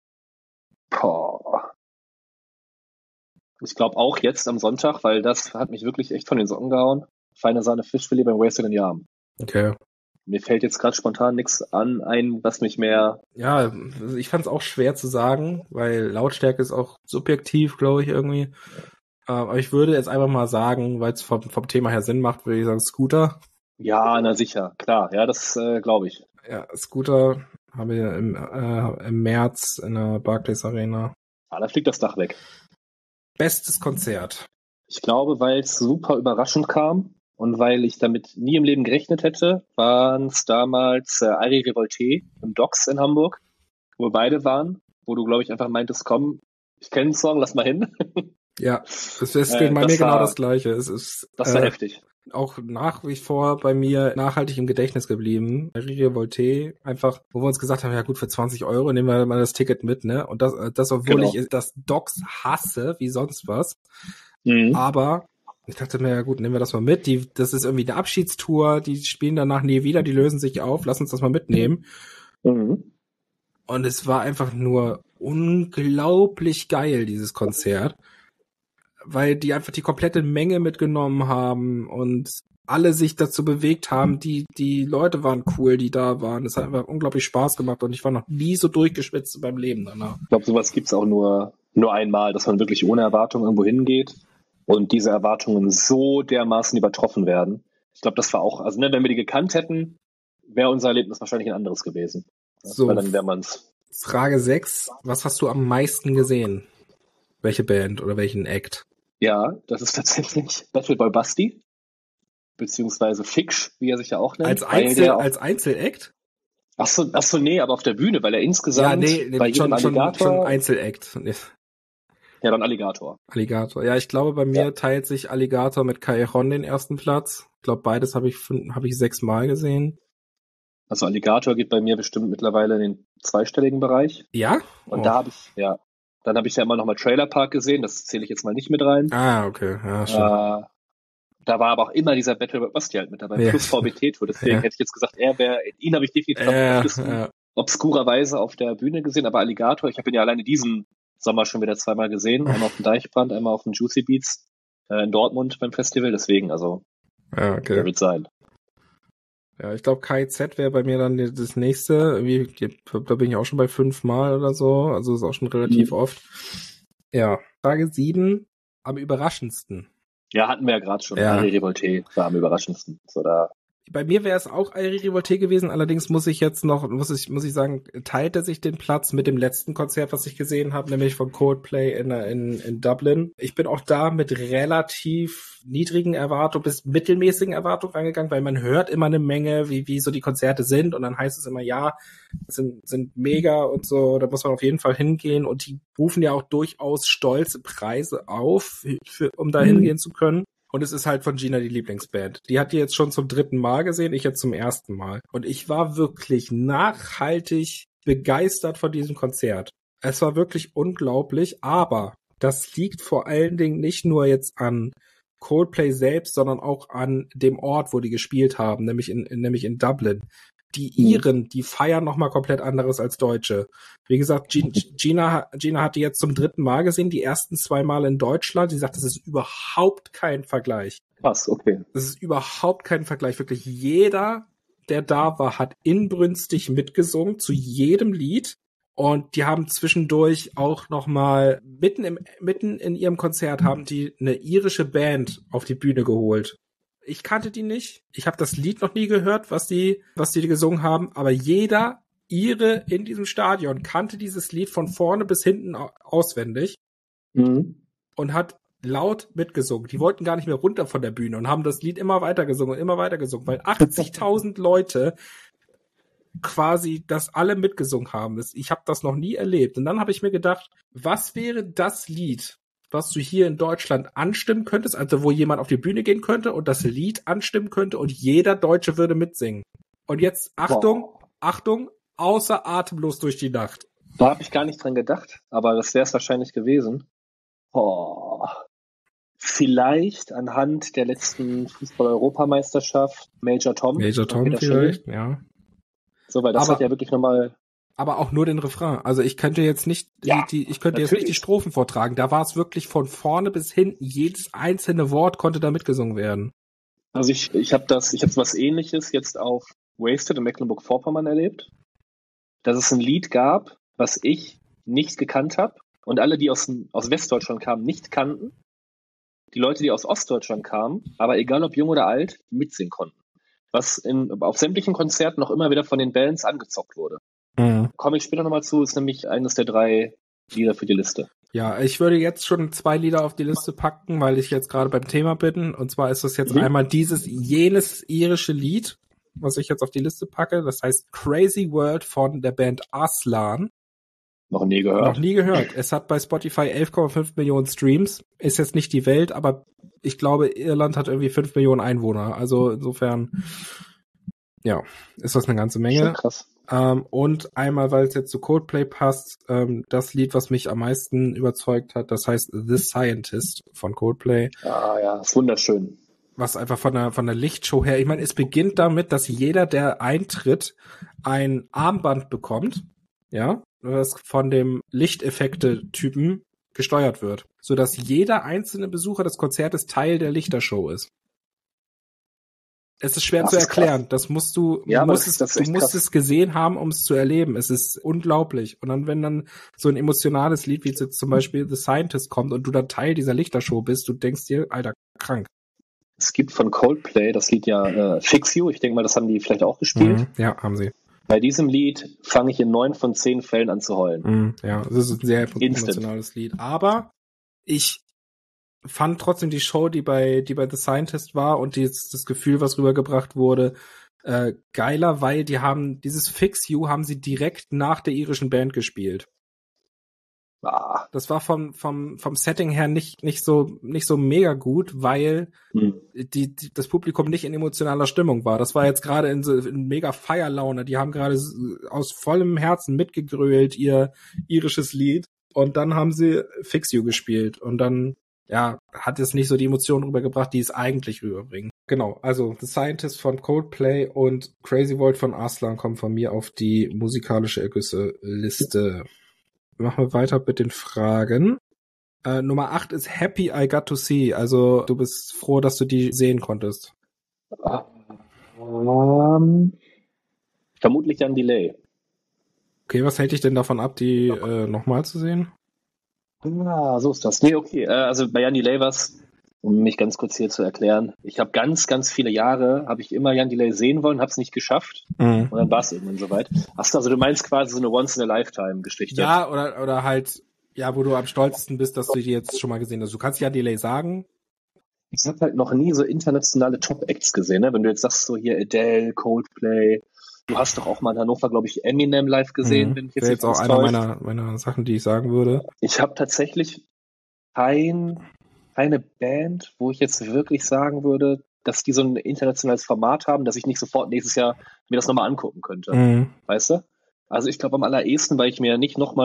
Ich glaube auch jetzt am Sonntag, weil das hat mich wirklich echt von den Socken gehauen. Feine Sahne Fischfilet beim Wasted in Yarm. Okay. Mir fällt jetzt gerade spontan nichts ein, was mich mehr... Ja, ich fand es auch schwer zu sagen, weil Lautstärke ist auch subjektiv, glaube ich, irgendwie. Aber ich würde jetzt einfach mal sagen, weil es vom Thema her Sinn macht, würde ich sagen Scooter. Ja, na sicher, klar. Ja, das glaube ich. Ja, Scooter haben wir im März in der Barclays Arena. Da fliegt das Dach weg. Bestes Konzert? Ich glaube, weil es super überraschend kam Und weil ich damit nie im Leben gerechnet hätte, waren es damals Ari Revolté im Docks in Hamburg, wo wir beide waren, wo du, glaube ich, einfach meintest, komm, ich kenne den Song, lass mal hin. Ja, das gilt bei mir genau das Gleiche. Das war heftig. Auch nach wie vor bei mir nachhaltig im Gedächtnis geblieben. Ari Revolté, einfach, wo wir uns gesagt haben, ja gut, für 20 Euro nehmen wir mal das Ticket mit, ne? Und das obwohl Genau. ich das Docks hasse, wie sonst was. Mhm. Aber ich dachte mir, ja gut, nehmen wir das mal mit. Das ist irgendwie eine Abschiedstour, die spielen danach nie wieder, die lösen sich auf, lass uns das mal mitnehmen. Mhm. Und es war einfach nur unglaublich geil, dieses Konzert, weil die einfach die komplette Menge mitgenommen haben und alle sich dazu bewegt haben. Die Leute waren cool, die da waren. Es hat einfach unglaublich Spaß gemacht und ich war noch nie so durchgeschwitzt beim Leben danach. Ich glaube, sowas gibt's auch nur einmal, dass man wirklich ohne Erwartung irgendwo hingeht und diese Erwartungen so dermaßen übertroffen werden. Ich glaube, das war auch, also ne, wenn wir die gekannt hätten, wäre unser Erlebnis wahrscheinlich ein anderes gewesen. So, weil dann wäre man's. Frage 6. Was hast du am meisten gesehen? Welche Band oder welchen Act? Ja, das ist tatsächlich Battle Boy Basti, beziehungsweise Fix, wie er sich ja auch nennt. Als Einzel-Act? Ach so, nee, aber auf der Bühne, weil er insgesamt bei jedem Alligator... Schon Einzel-Act. Ja, dann Alligator. Alligator. Ja, ich glaube, bei mir teilt sich Alligator mit Callejon den ersten Platz. Ich glaube, beides habe ich 6 Mal gesehen. Also Alligator geht bei mir bestimmt mittlerweile in den zweistelligen Bereich. Ja? Und dann habe ich ja immer noch mal Trailer Park gesehen, das zähle ich jetzt mal nicht mit rein. Ah, okay. Ja, schon. Da war aber auch immer dieser Battle Boy Basti halt mit dabei, plus VBT Tour. Deswegen hätte ich jetzt gesagt, ihn habe ich definitiv obskurerweise auf der Bühne gesehen, aber Alligator, ich habe ihn ja alleine diesen Sommer schon wieder 2-mal gesehen, einmal auf dem Deichbrand, einmal auf dem Juicy Beats in Dortmund beim Festival, deswegen, also der wird sein. Ja, ich glaube, KIZ wäre bei mir dann das nächste. Da bin ich auch schon bei 5 Mal oder so, also ist auch schon relativ oft. Ja, Frage 7, am überraschendsten. Ja, hatten wir ja gerade schon. Ari Revolté war am überraschendsten. So, bei mir wäre es auch Ari Revolté gewesen, allerdings muss ich sagen, teilt er sich den Platz mit dem letzten Konzert, was ich gesehen habe, nämlich von Coldplay in Dublin. Ich bin auch da mit relativ niedrigen Erwartungen bis mittelmäßigen Erwartungen reingegangen, weil man hört immer eine Menge, wie so die Konzerte sind und dann heißt es immer, ja, sind mega und so, da muss man auf jeden Fall hingehen und die rufen ja auch durchaus stolze Preise auf, um da hingehen zu können. Und es ist halt von Gina die Lieblingsband. Die hat die jetzt schon zum 3. Mal gesehen, ich jetzt zum 1. Mal. Und ich war wirklich nachhaltig begeistert von diesem Konzert. Es war wirklich unglaublich, aber das liegt vor allen Dingen nicht nur jetzt an Coldplay selbst, sondern auch an dem Ort, wo die gespielt haben, nämlich in Dublin. Die Iren, die feiern nochmal komplett anderes als Deutsche. Wie gesagt, Gina hat die jetzt zum 3. Mal gesehen, die ersten 2 Mal in Deutschland. Sie sagt, das ist überhaupt kein Vergleich. Krass, okay. Das ist überhaupt kein Vergleich. Wirklich jeder, der da war, hat inbrünstig mitgesungen zu jedem Lied. Und die haben zwischendurch auch nochmal mitten in ihrem Konzert haben die eine irische Band auf die Bühne geholt. Ich kannte die nicht. Ich habe das Lied noch nie gehört, was die gesungen haben. Aber jeder Ire in diesem Stadion kannte dieses Lied von vorne bis hinten auswendig und hat laut mitgesungen. Die wollten gar nicht mehr runter von der Bühne und haben das Lied immer weiter gesungen, weil 80.000 Leute quasi das alle mitgesungen haben. Ich habe das noch nie erlebt. Und dann habe ich mir gedacht, was wäre das Lied, was du hier in Deutschland anstimmen könntest, also wo jemand auf die Bühne gehen könnte und das Lied anstimmen könnte und jeder Deutsche würde mitsingen. Und jetzt, Achtung, außer atemlos durch die Nacht. Da habe ich gar nicht dran gedacht, aber das wäre es wahrscheinlich gewesen. Vielleicht anhand der letzten Fußball-Europameisterschaft Major Tom vielleicht, ja. So, weil das hat ja wirklich nochmal... Aber auch nur den Refrain. Also ich könnte jetzt nicht ich könnte jetzt nicht die Strophen vortragen. Da war es wirklich von vorne bis hinten. Jedes einzelne Wort konnte da mitgesungen werden. Also ich habe was Ähnliches jetzt auf Wasted in Mecklenburg-Vorpommern erlebt, dass es ein Lied gab, was ich nicht gekannt habe und alle, die aus Westdeutschland kamen, nicht kannten. Die Leute, die aus Ostdeutschland kamen, aber egal ob jung oder alt, mitsingen konnten. Was auf sämtlichen Konzerten noch immer wieder von den Bands angezockt wurde. Komme ich später nochmal zu, ist nämlich eines der 3 Lieder für die Liste. Ja, ich würde jetzt schon 2 Lieder auf die Liste packen, weil ich jetzt gerade beim Thema bin. Und zwar ist das jetzt einmal jenes irische Lied, was ich jetzt auf die Liste packe. Das heißt Crazy World von der Band Arslan. Noch nie gehört. Es hat bei Spotify 11,5 Millionen Streams. Ist jetzt nicht die Welt, aber ich glaube, Irland hat irgendwie 5 Millionen Einwohner. Also insofern, ja, ist das eine ganze Menge. Schon krass. Und einmal, weil es jetzt zu Coldplay passt, das Lied, was mich am meisten überzeugt hat, das heißt The Scientist von Coldplay. Ah ja, ist wunderschön. Was einfach von der Lichtshow her, ich meine, es beginnt damit, dass jeder, der eintritt, ein Armband bekommt, ja, das von dem Lichteffekte-Typen gesteuert wird, sodass jeder einzelne Besucher des Konzertes Teil der Lichtershow ist. Es ist schwer zu erklären. Das musst du musst es gesehen haben, um es zu erleben. Es ist unglaublich. Und dann, wenn dann so ein emotionales Lied wie jetzt zum Beispiel The Scientist kommt und du dann Teil dieser Lichtershow bist, du denkst dir, Alter, krank. Es gibt von Coldplay das Lied ja Fix You. Ich denke mal, das haben die vielleicht auch gespielt. Ja, haben sie. Bei diesem Lied fange ich in 9 von 10 Fällen an zu heulen. Ja, das ist ein sehr emotionales Lied. Aber ich fand trotzdem die Show, die bei The Scientist war und das Gefühl, was rübergebracht wurde, geiler, weil die haben dieses Fix You haben sie direkt nach der irischen Band gespielt. Das war vom Setting her nicht so mega gut, weil das Publikum nicht in emotionaler Stimmung war. Das war jetzt gerade in mega Feierlaune. Die haben gerade aus vollem Herzen mitgegrölt ihr irisches Lied und dann haben sie Fix You gespielt und dann hat es nicht so die Emotionen rübergebracht, die es eigentlich rüberbringen. Genau, also The Scientist von Coldplay und Crazy World von Arslan kommen von mir auf die musikalische Ergüsse-Liste. Machen wir weiter mit den Fragen. Nummer 8 ist Happy I Got to See. Also du bist froh, dass du die sehen konntest. Vermutlich dann Delay. Okay, was hält dich denn davon ab, die nochmal zu sehen? So ist das. Nee, okay. Also bei Jan Delay war's, um mich ganz kurz hier zu erklären. Ich habe ganz, ganz viele Jahre, habe ich immer Jan Delay sehen wollen, habe es nicht geschafft. Und dann war es irgendwann soweit. Achso, also du meinst quasi so eine Once-in-a-Lifetime-Geschichte. Ja, oder halt, wo du am stolzesten bist, dass du die jetzt schon mal gesehen hast. Du kannst Jan Delay sagen. Ich habe halt noch nie so internationale Top-Acts gesehen, ne? Wenn du jetzt sagst, so hier Adele, Coldplay. Du hast doch auch mal in Hannover, glaube ich, Eminem live gesehen. Wenn ich jetzt auch einer meiner Sachen, die ich sagen würde. Ich habe tatsächlich keine Band, wo ich jetzt wirklich sagen würde, dass die so ein internationales Format haben, dass ich nicht sofort nächstes Jahr mir das nochmal angucken könnte. Weißt du? Also ich glaube am allerersten, weil ich mir nicht nochmal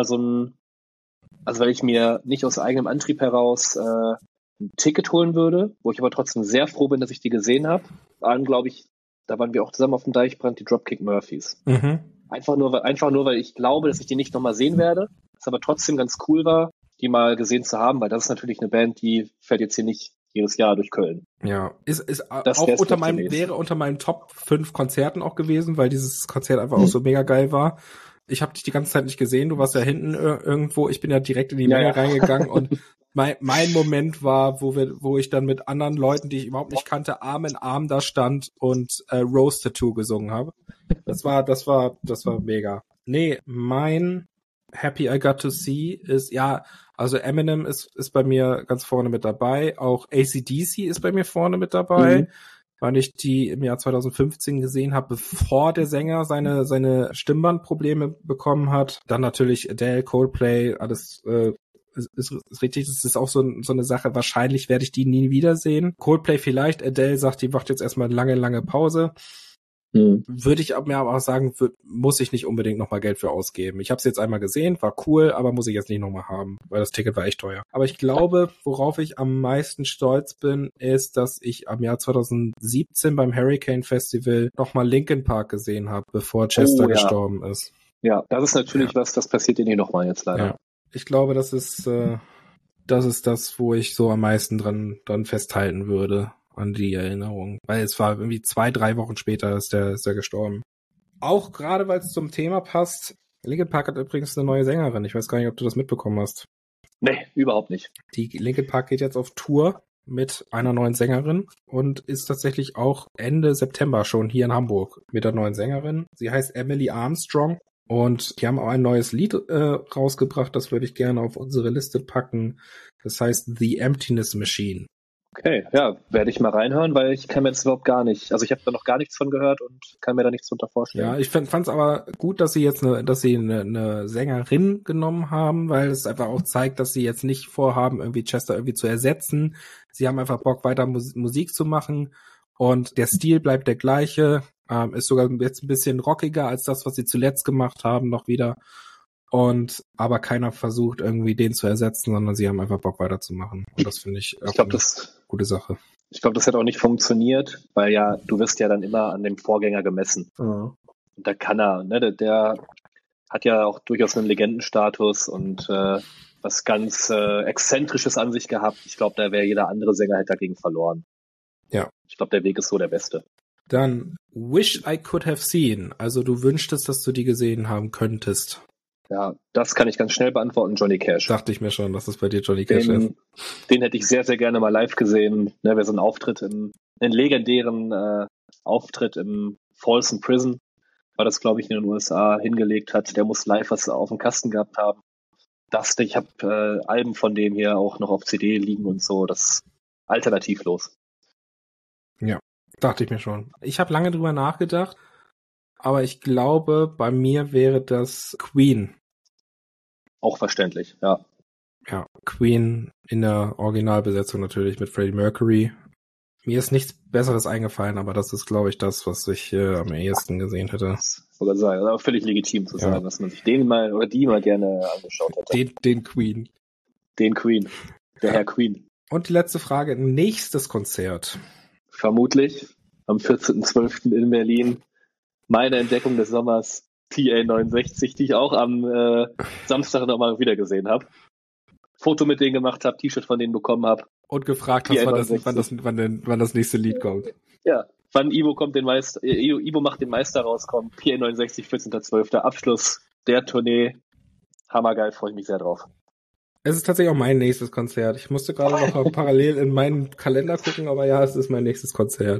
weil ich mir nicht aus eigenem Antrieb heraus ein Ticket holen würde, wo ich aber trotzdem sehr froh bin, dass ich die gesehen habe, waren, glaube ich, da waren wir auch zusammen auf dem Deichbrand, die Dropkick Murphys. Einfach nur, weil ich glaube, dass ich die nicht nochmal sehen werde, es aber trotzdem ganz cool war, die mal gesehen zu haben, weil das ist natürlich eine Band, die fährt jetzt hier nicht jedes Jahr durch Köln. Ja, ist auch wäre unter meinen Top 5 Konzerten auch gewesen, weil dieses Konzert einfach auch so mega geil war. Ich habe dich die ganze Zeit nicht gesehen, du warst ja hinten irgendwo, ich bin ja direkt in die Menge reingegangen und mein Moment war, wo ich dann mit anderen Leuten, die ich überhaupt nicht kannte, Arm in Arm da stand und Rose Tattoo gesungen habe. Das war mega. Nee, mein Happy I Got to See ist, also Eminem ist bei mir ganz vorne mit dabei. Auch AC/DC ist bei mir vorne mit dabei, weil ich die im Jahr 2015 gesehen habe, bevor der Sänger seine Stimmbandprobleme bekommen hat. Dann natürlich Adele, Coldplay, alles ist richtig. Das ist auch so eine Sache. Wahrscheinlich werde ich die nie wiedersehen. Coldplay vielleicht. Adele sagt, die macht jetzt erstmal eine lange, lange Pause. Würde ich mir aber auch sagen, muss ich nicht unbedingt nochmal Geld für ausgeben. Ich habe es jetzt einmal gesehen, war cool, aber muss ich jetzt nicht nochmal haben, weil das Ticket war echt teuer. Aber ich glaube, worauf ich am meisten stolz bin, ist, dass ich am Jahr 2017 beim Hurricane Festival nochmal Linkin Park gesehen habe, bevor Chester gestorben ist. Ja, das ist natürlich was, das passiert dir nicht nochmal jetzt leider. Ja. Ich glaube, das ist das, wo ich so am meisten dran festhalten würde. An die Erinnerung. Weil es war irgendwie 2-3 Wochen später ist der gestorben. Auch gerade, weil es zum Thema passt. Linkin Park hat übrigens eine neue Sängerin. Ich weiß gar nicht, ob du das mitbekommen hast. Nee, überhaupt nicht. Die Linkin Park geht jetzt auf Tour mit einer neuen Sängerin und ist tatsächlich auch Ende September schon hier in Hamburg mit der neuen Sängerin. Sie heißt Emily Armstrong Und die haben auch ein neues Lied rausgebracht, das würde ich gerne auf unsere Liste packen. Das heißt The Emptiness Machine. Okay, ja, werde ich mal reinhören, weil ich kann mir das überhaupt gar nicht, also ich habe da noch gar nichts von gehört und kann mir da nichts drunter vorstellen. Ja, ich fand es aber gut, dass sie eine Sängerin genommen haben, weil es einfach auch zeigt, dass sie jetzt nicht vorhaben, irgendwie Chester irgendwie zu ersetzen. Sie haben einfach Bock, weiter Musik zu machen und der Stil bleibt der gleiche, ist sogar jetzt ein bisschen rockiger als das, was sie zuletzt gemacht haben, noch wieder. Und aber keiner versucht irgendwie den zu ersetzen, sondern sie haben einfach Bock weiterzumauen. Und das finde ich auch eine gute Sache. Ich glaube, das hätte auch nicht funktioniert, weil ja, du wirst ja dann immer an dem Vorgänger gemessen. Mhm. Und da kann er, ne, der hat ja auch durchaus einen Legendenstatus und was ganz Exzentrisches an sich gehabt. Ich glaube, da wäre jeder andere Sänger hätte dagegen verloren. Ja. Ich glaube, der Weg ist so der beste. Dann Wish I Could Have Seen. Also du wünschtest, dass du die gesehen haben könntest. Ja, das kann ich ganz schnell beantworten, Johnny Cash. Dachte ich mir schon, dass das bei dir Johnny Cash ist. Den hätte ich sehr, sehr gerne mal live gesehen. Ne, wir so einen Auftritt einen legendären Auftritt im Folsom Prison, war das, glaube ich, in den USA hingelegt hat. Der muss live was auf dem Kasten gehabt haben. Ich habe Alben von dem hier auch noch auf CD liegen und so. Das ist alternativlos. Ja, dachte ich mir schon. Ich habe lange drüber nachgedacht, aber ich glaube, bei mir wäre das Queen. Auch verständlich, ja. Ja, Queen in der Originalbesetzung natürlich mit Freddie Mercury. Mir ist nichts Besseres eingefallen, aber das ist, glaube ich, das, was ich am ehesten gesehen hätte. Das soll sein. Also völlig legitim zu sagen, dass man sich den mal oder die mal gerne angeschaut hätte. Den Queen. Den Queen. Der Herr Queen. Und die letzte Frage, nächstes Konzert. Vermutlich am 14.12. in Berlin. Meine Entdeckung des Sommers, TA69, die ich auch am Samstag nochmal wieder gesehen habe. Foto mit denen gemacht habe, T-Shirt von denen bekommen habe. Und gefragt hast, wann das nächste Lied kommt. Ja, wann Ivo macht den Meister rauskommt. TA69, 14.12. Abschluss der Tournee. Hammergeil, freue ich mich sehr drauf. Es ist tatsächlich auch mein nächstes Konzert. Ich musste gerade noch mal parallel in meinen Kalender gucken, aber ja, es ist mein nächstes Konzert.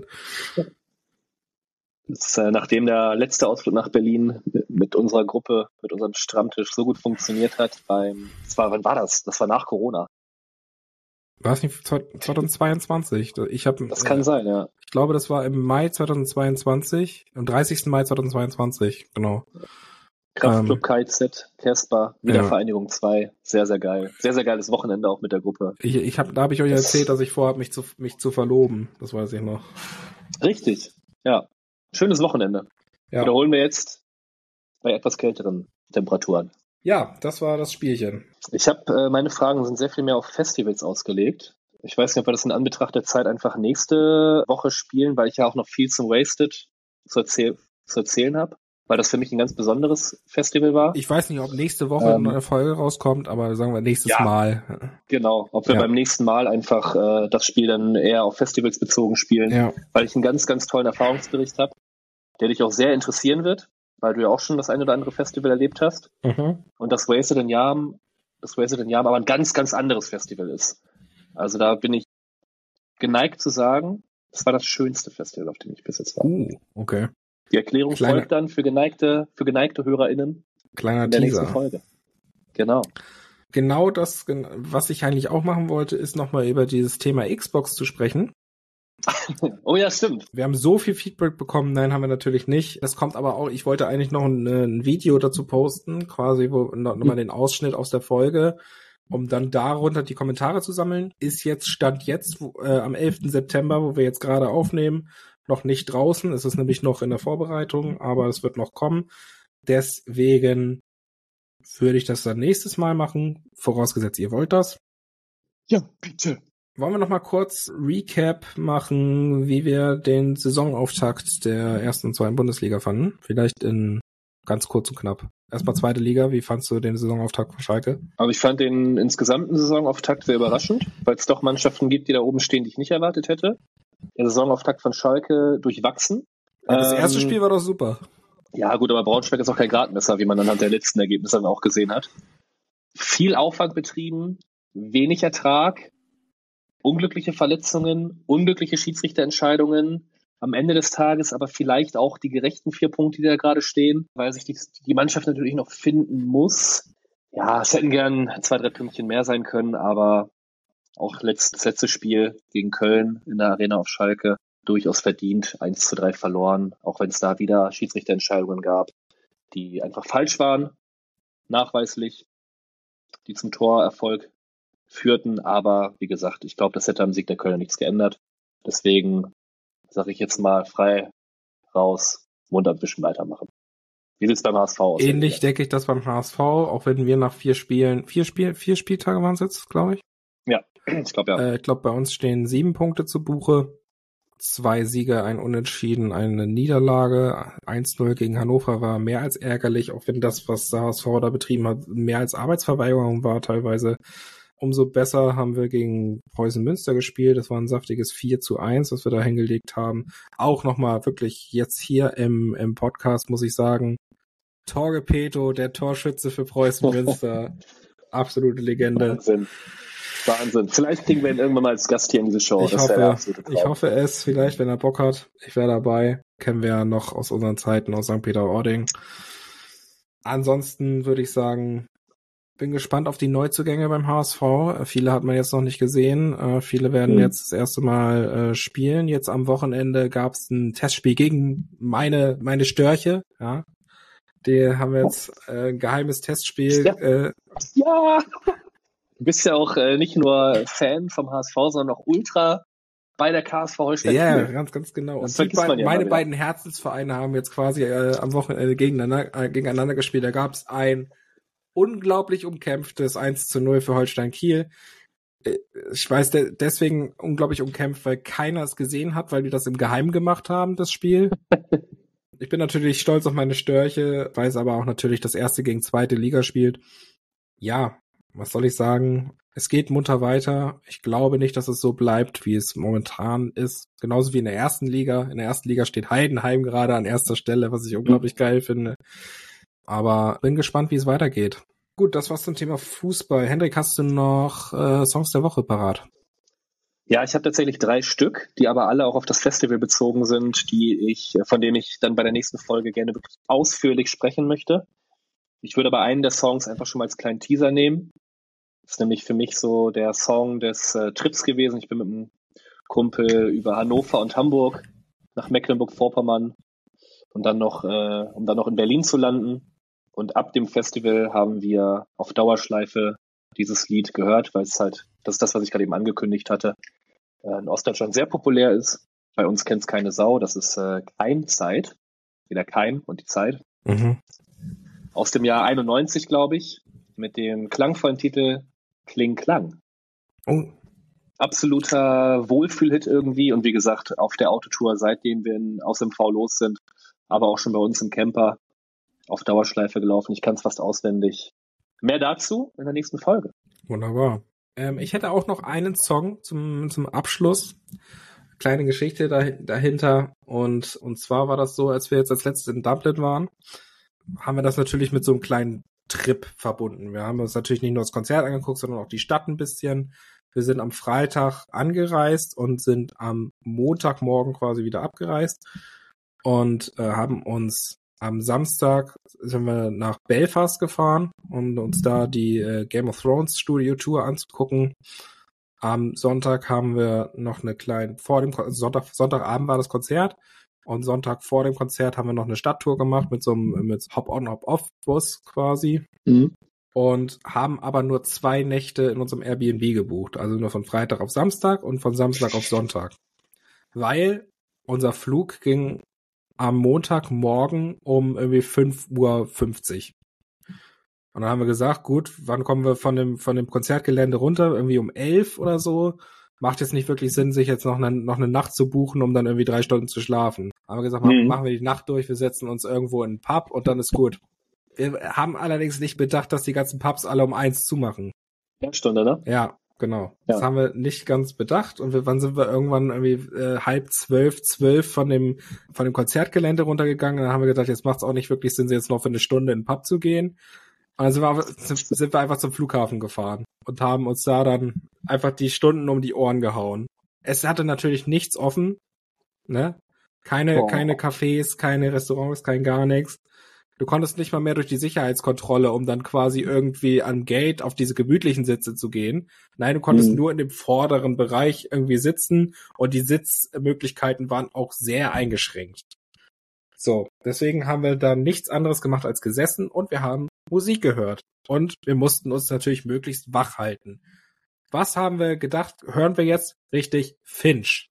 Nachdem der letzte Ausflug nach Berlin mit unserer Gruppe, mit unserem Stammtisch so gut funktioniert hat, wann war das? Das war nach Corona. War es nicht 2022? Das kann sein, ja. Ich glaube, das war im Mai 2022, am 30. Mai 2022, genau. Kraftclub KIZ, Casper, Wiedervereinigung 2, sehr, sehr geil. Sehr, sehr geiles Wochenende auch mit der Gruppe. Da habe ich euch erzählt, dass ich vorhabe, mich zu verloben. Das weiß ich noch. Richtig, ja. Schönes Wochenende. Ja. Wiederholen wir jetzt bei etwas kälteren Temperaturen. Ja, das war das Spielchen. Meine Fragen sind sehr viel mehr auf Festivals ausgelegt. Ich weiß nicht, ob wir das in Anbetracht der Zeit einfach nächste Woche spielen, weil ich ja auch noch viel zum Wasted zu erzählen habe, weil das für mich ein ganz besonderes Festival war. Ich weiß nicht, ob nächste Woche eine Folge rauskommt, aber sagen wir nächstes Mal. Genau, ob wir beim nächsten Mal einfach das Spiel dann eher auf Festivals bezogen spielen, weil ich einen ganz, ganz tollen Erfahrungsbericht habe, der dich auch sehr interessieren wird, weil du ja auch schon das ein oder andere Festival erlebt hast. Mhm. Und das Wasted in Yarm aber ein ganz, ganz anderes Festival ist. Also da bin ich geneigt zu sagen, das war das schönste Festival, auf dem ich bis jetzt war. Okay. Die Erklärung folgt dann für geneigte HörerInnen. Kleiner in der Teaser. Nächsten Folge. Genau. Genau das, was ich eigentlich auch machen wollte, ist nochmal über dieses Thema Xbox zu sprechen. Oh ja, stimmt. Wir haben so viel Feedback bekommen, nein, haben wir natürlich nicht. Das kommt aber auch, ich wollte eigentlich noch ein Video dazu posten, quasi, wo nochmal den Ausschnitt aus der Folge, um dann darunter die Kommentare zu sammeln. Ist jetzt, Stand jetzt, am 11. September, wo wir jetzt gerade aufnehmen, noch nicht draußen. Es ist nämlich noch in der Vorbereitung, aber es wird noch kommen. Deswegen würde ich das dann nächstes Mal machen, vorausgesetzt ihr wollt das. Ja, bitte. Wollen wir noch mal kurz Recap machen, wie wir den Saisonauftakt der ersten und zweiten Bundesliga fanden? Vielleicht in ganz kurz und knapp. Erstmal zweite Liga, wie fandst du den Saisonauftakt von Schalke? Also ich fand den insgesamten Saisonauftakt sehr überraschend, weil es doch Mannschaften gibt, die da oben stehen, die ich nicht erwartet hätte. Der Saisonauftakt von Schalke durchwachsen. Ja, das erste Spiel war doch super. Ja gut, aber Braunschweig ist auch kein Gradmesser, wie man anhand der letzten Ergebnisse dann auch gesehen hat. Viel Aufwand betrieben, wenig Ertrag, unglückliche Verletzungen, unglückliche Schiedsrichterentscheidungen, am Ende des Tages aber vielleicht auch die gerechten 4 Punkte, die da gerade stehen, weil sich die Mannschaft natürlich noch finden muss. Ja, es hätten gern 2, 3 Pünktchen mehr sein können, aber auch das letzte Spiel gegen Köln in der Arena auf Schalke durchaus verdient, 1:3 verloren, auch wenn es da wieder Schiedsrichterentscheidungen gab, die einfach falsch waren, nachweislich, die zum Torerfolg führten. Aber wie gesagt, ich glaube, das hätte am Sieg der Kölner nichts geändert. Deswegen sage ich jetzt mal frei raus, Mund abwischen, weitermachen. Wie sieht es beim HSV aus? Ähnlich denke ich das beim HSV, auch wenn wir nach 4 Spieltage waren es jetzt, glaube ich. Ja, ich glaube ja. Ich glaube, bei uns stehen 7 Punkte zu Buche. 2 Siege, ein Unentschieden, eine Niederlage. 1:0 gegen Hannover war mehr als ärgerlich, auch wenn das, was der HSV da betrieben hat, mehr als Arbeitsverweigerung war teilweise. Umso besser haben wir gegen Preußen Münster gespielt. Das war ein saftiges 4:1, was wir da hingelegt haben. Auch nochmal wirklich jetzt hier im Podcast, muss ich sagen, Torge Peto, der Torschütze für Preußen Münster. Absolute Legende. Wahnsinn. Vielleicht kriegen wir ihn irgendwann mal als Gast hier in diese Show. Ich hoffe es, vielleicht, wenn er Bock hat. Ich wäre dabei. Kennen wir ja noch aus unseren Zeiten aus St. Peter-Ording. Ansonsten würde ich sagen, bin gespannt auf die Neuzugänge beim HSV. Viele hat man jetzt noch nicht gesehen. Viele werden jetzt das erste Mal spielen. Jetzt am Wochenende gab es ein Testspiel gegen meine Störche. Ja, die haben jetzt ein geheimes Testspiel. Ja. Du bist ja auch nicht nur Fan vom HSV, sondern auch Ultra bei der KSV Holstein. Ja, ganz genau. Das und meine beiden Herzensvereine haben jetzt quasi am Wochenende gegeneinander gespielt. Da gab es ein unglaublich umkämpftes 1:0 für Holstein Kiel. Ich weiß deswegen unglaublich umkämpft, weil keiner es gesehen hat, weil die das im Geheimen gemacht haben, das Spiel. Ich bin natürlich stolz auf meine Störche, weiß aber auch natürlich, dass erste gegen zweite Liga spielt. Ja, was soll ich sagen? Es geht munter weiter. Ich glaube nicht, dass es so bleibt, wie es momentan ist. Genauso wie in der ersten Liga. In der ersten Liga steht Heidenheim gerade an erster Stelle, was ich unglaublich geil finde. Aber bin gespannt, wie es weitergeht. Gut, das war's zum Thema Fußball. Hendrik, hast du noch Songs der Woche parat? Ja, ich habe tatsächlich 3 Stück, die aber alle auch auf das Festival bezogen sind, von denen ich dann bei der nächsten Folge gerne wirklich ausführlich sprechen möchte. Ich würde aber einen der Songs einfach schon mal als kleinen Teaser nehmen. Das ist nämlich für mich so der Song des Trips gewesen. Ich bin mit einem Kumpel über Hannover und Hamburg nach Mecklenburg-Vorpommern und dann noch, um dann noch in Berlin zu landen. Und ab dem Festival haben wir auf Dauerschleife dieses Lied gehört, weil es halt, das ist das, was ich gerade eben angekündigt hatte, in Ostdeutschland sehr populär ist. Bei uns kennt es keine Sau. Das ist Keimzeit. Wieder Keim und die Zeit. Mhm. Aus dem Jahr 91, glaube ich, mit dem klangvollen Titel Kling Klang. Oh. Absoluter Wohlfühlhit irgendwie und wie gesagt, auf der Autotour, seitdem wir aus MV los sind, aber auch schon bei uns im Camper auf Dauerschleife gelaufen. Ich kann es fast auswendig. Mehr dazu in der nächsten Folge. Wunderbar. Ich hätte auch noch einen Song zum Abschluss. Kleine Geschichte dahinter. Und zwar war das so, als wir jetzt als letztes in Dublin waren, haben wir das natürlich mit so einem kleinen Trip verbunden. Wir haben uns natürlich nicht nur das Konzert angeguckt, sondern auch die Stadt ein bisschen. Wir sind am Freitag angereist und sind am Montagmorgen quasi wieder abgereist und haben uns am Samstag sind wir nach Belfast gefahren, um uns da die Game of Thrones Studio Tour anzugucken. Am Sonntag haben wir noch eine kleine, Sonntagabend war das Konzert und Sonntag vor dem Konzert haben wir noch eine Stadttour gemacht mit Hop-on, Hop-off-Bus quasi. Mhm. Und haben aber nur 2 Nächte in unserem Airbnb gebucht. Also nur von Freitag auf Samstag und von Samstag auf Sonntag. Weil unser Flug ging am Montagmorgen um irgendwie 5:50 Uhr. Und dann haben wir gesagt, gut, wann kommen wir von dem Konzertgelände runter? Irgendwie um 11 oder so. Macht jetzt nicht wirklich Sinn, sich jetzt noch eine Nacht zu buchen, um dann irgendwie 3 Stunden zu schlafen. Haben wir gesagt, machen wir die Nacht durch, wir setzen uns irgendwo in einen Pub und dann ist gut. Wir haben allerdings nicht bedacht, dass die ganzen Pubs alle um 1 zumachen. Stunde, ne? Ja, genau. Ja. Das haben wir nicht ganz bedacht. Und wann sind wir irgendwann irgendwie 11:30, 12 von dem Konzertgelände runtergegangen. Und dann haben wir gedacht, jetzt macht es auch nicht wirklich Sinn, jetzt noch für eine Stunde in den Pub zu gehen. Und dann sind wir einfach zum Flughafen gefahren und haben uns da dann einfach die Stunden um die Ohren gehauen. Es hatte natürlich nichts offen, ne? Keine Cafés, keine Restaurants, kein gar nichts. Du konntest nicht mal mehr durch die Sicherheitskontrolle, um dann quasi irgendwie am Gate auf diese gemütlichen Sitze zu gehen. Nein, du konntest nur in dem vorderen Bereich irgendwie sitzen und die Sitzmöglichkeiten waren auch sehr eingeschränkt. So, deswegen haben wir dann nichts anderes gemacht als gesessen und wir haben Musik gehört. Und wir mussten uns natürlich möglichst wach halten. Was haben wir gedacht? Hören wir jetzt? Richtig, Finch.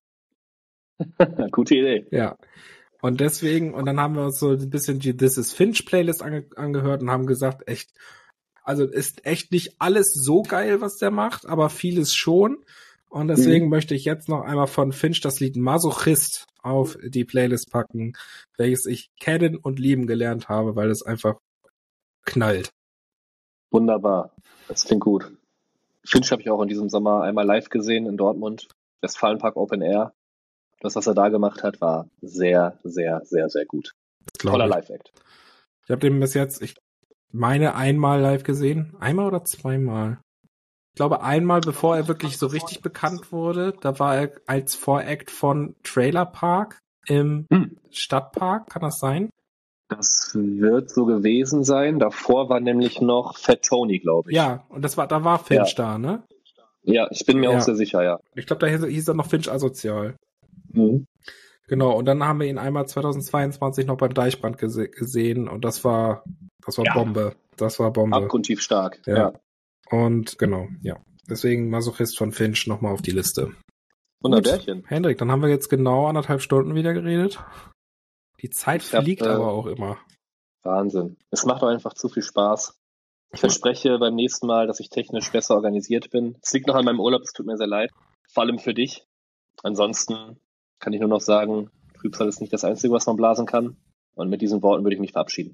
Gute Idee. Ja. Und deswegen, und dann haben wir uns so ein bisschen die This is Finch Playlist angehört und haben gesagt, echt, also ist echt nicht alles so geil, was der macht, aber vieles schon. Und deswegen möchte ich jetzt noch einmal von Finch das Lied Masochist auf die Playlist packen, welches ich kennen und lieben gelernt habe, weil es einfach knallt. Wunderbar. Das klingt gut. Finch habe ich auch in diesem Sommer einmal live gesehen in Dortmund. Westfalenpark Open Air. Das, was er da gemacht hat, war sehr, sehr, sehr, sehr gut. Toller Live-Act. Ich habe den bis jetzt, ich meine, einmal live gesehen. Einmal oder zweimal? Ich glaube, einmal, bevor er wirklich so richtig bekannt wurde. Da war er als Voract von Trailer Park im Stadtpark. Kann das sein? Das wird so gewesen sein. Davor war nämlich noch Fat Tony, glaube ich. Ja, und da war Finch da, ne? Ja, ich bin mir auch sehr sicher, ja. Ich glaube, da hieß er noch Finch Asozial. Genau, und dann haben wir ihn einmal 2022 noch beim Deichbrand gesehen und das war Bombe. Das war Bombe. Abgrundtief stark, ja. Und genau, ja. Deswegen Masochist von Finch nochmal auf die Liste. Wunderbärchen. Hendrik, dann haben wir jetzt genau 1,5 Stunden wieder geredet. Die Zeit fliegt aber auch immer. Wahnsinn. Es macht auch einfach zu viel Spaß. Ich verspreche beim nächsten Mal, dass ich technisch besser organisiert bin. Es liegt noch an meinem Urlaub, es tut mir sehr leid. Vor allem für dich. Ansonsten kann ich nur noch sagen, Trübsal ist nicht das Einzige, was man blasen kann. Und mit diesen Worten würde ich mich verabschieden.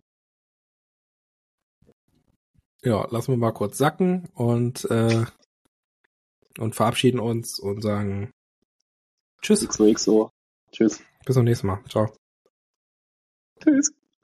Ja, lassen wir mal kurz sacken und verabschieden uns und sagen Tschüss. XOXO. Tschüss. Bis zum nächsten Mal. Ciao. Tschüss.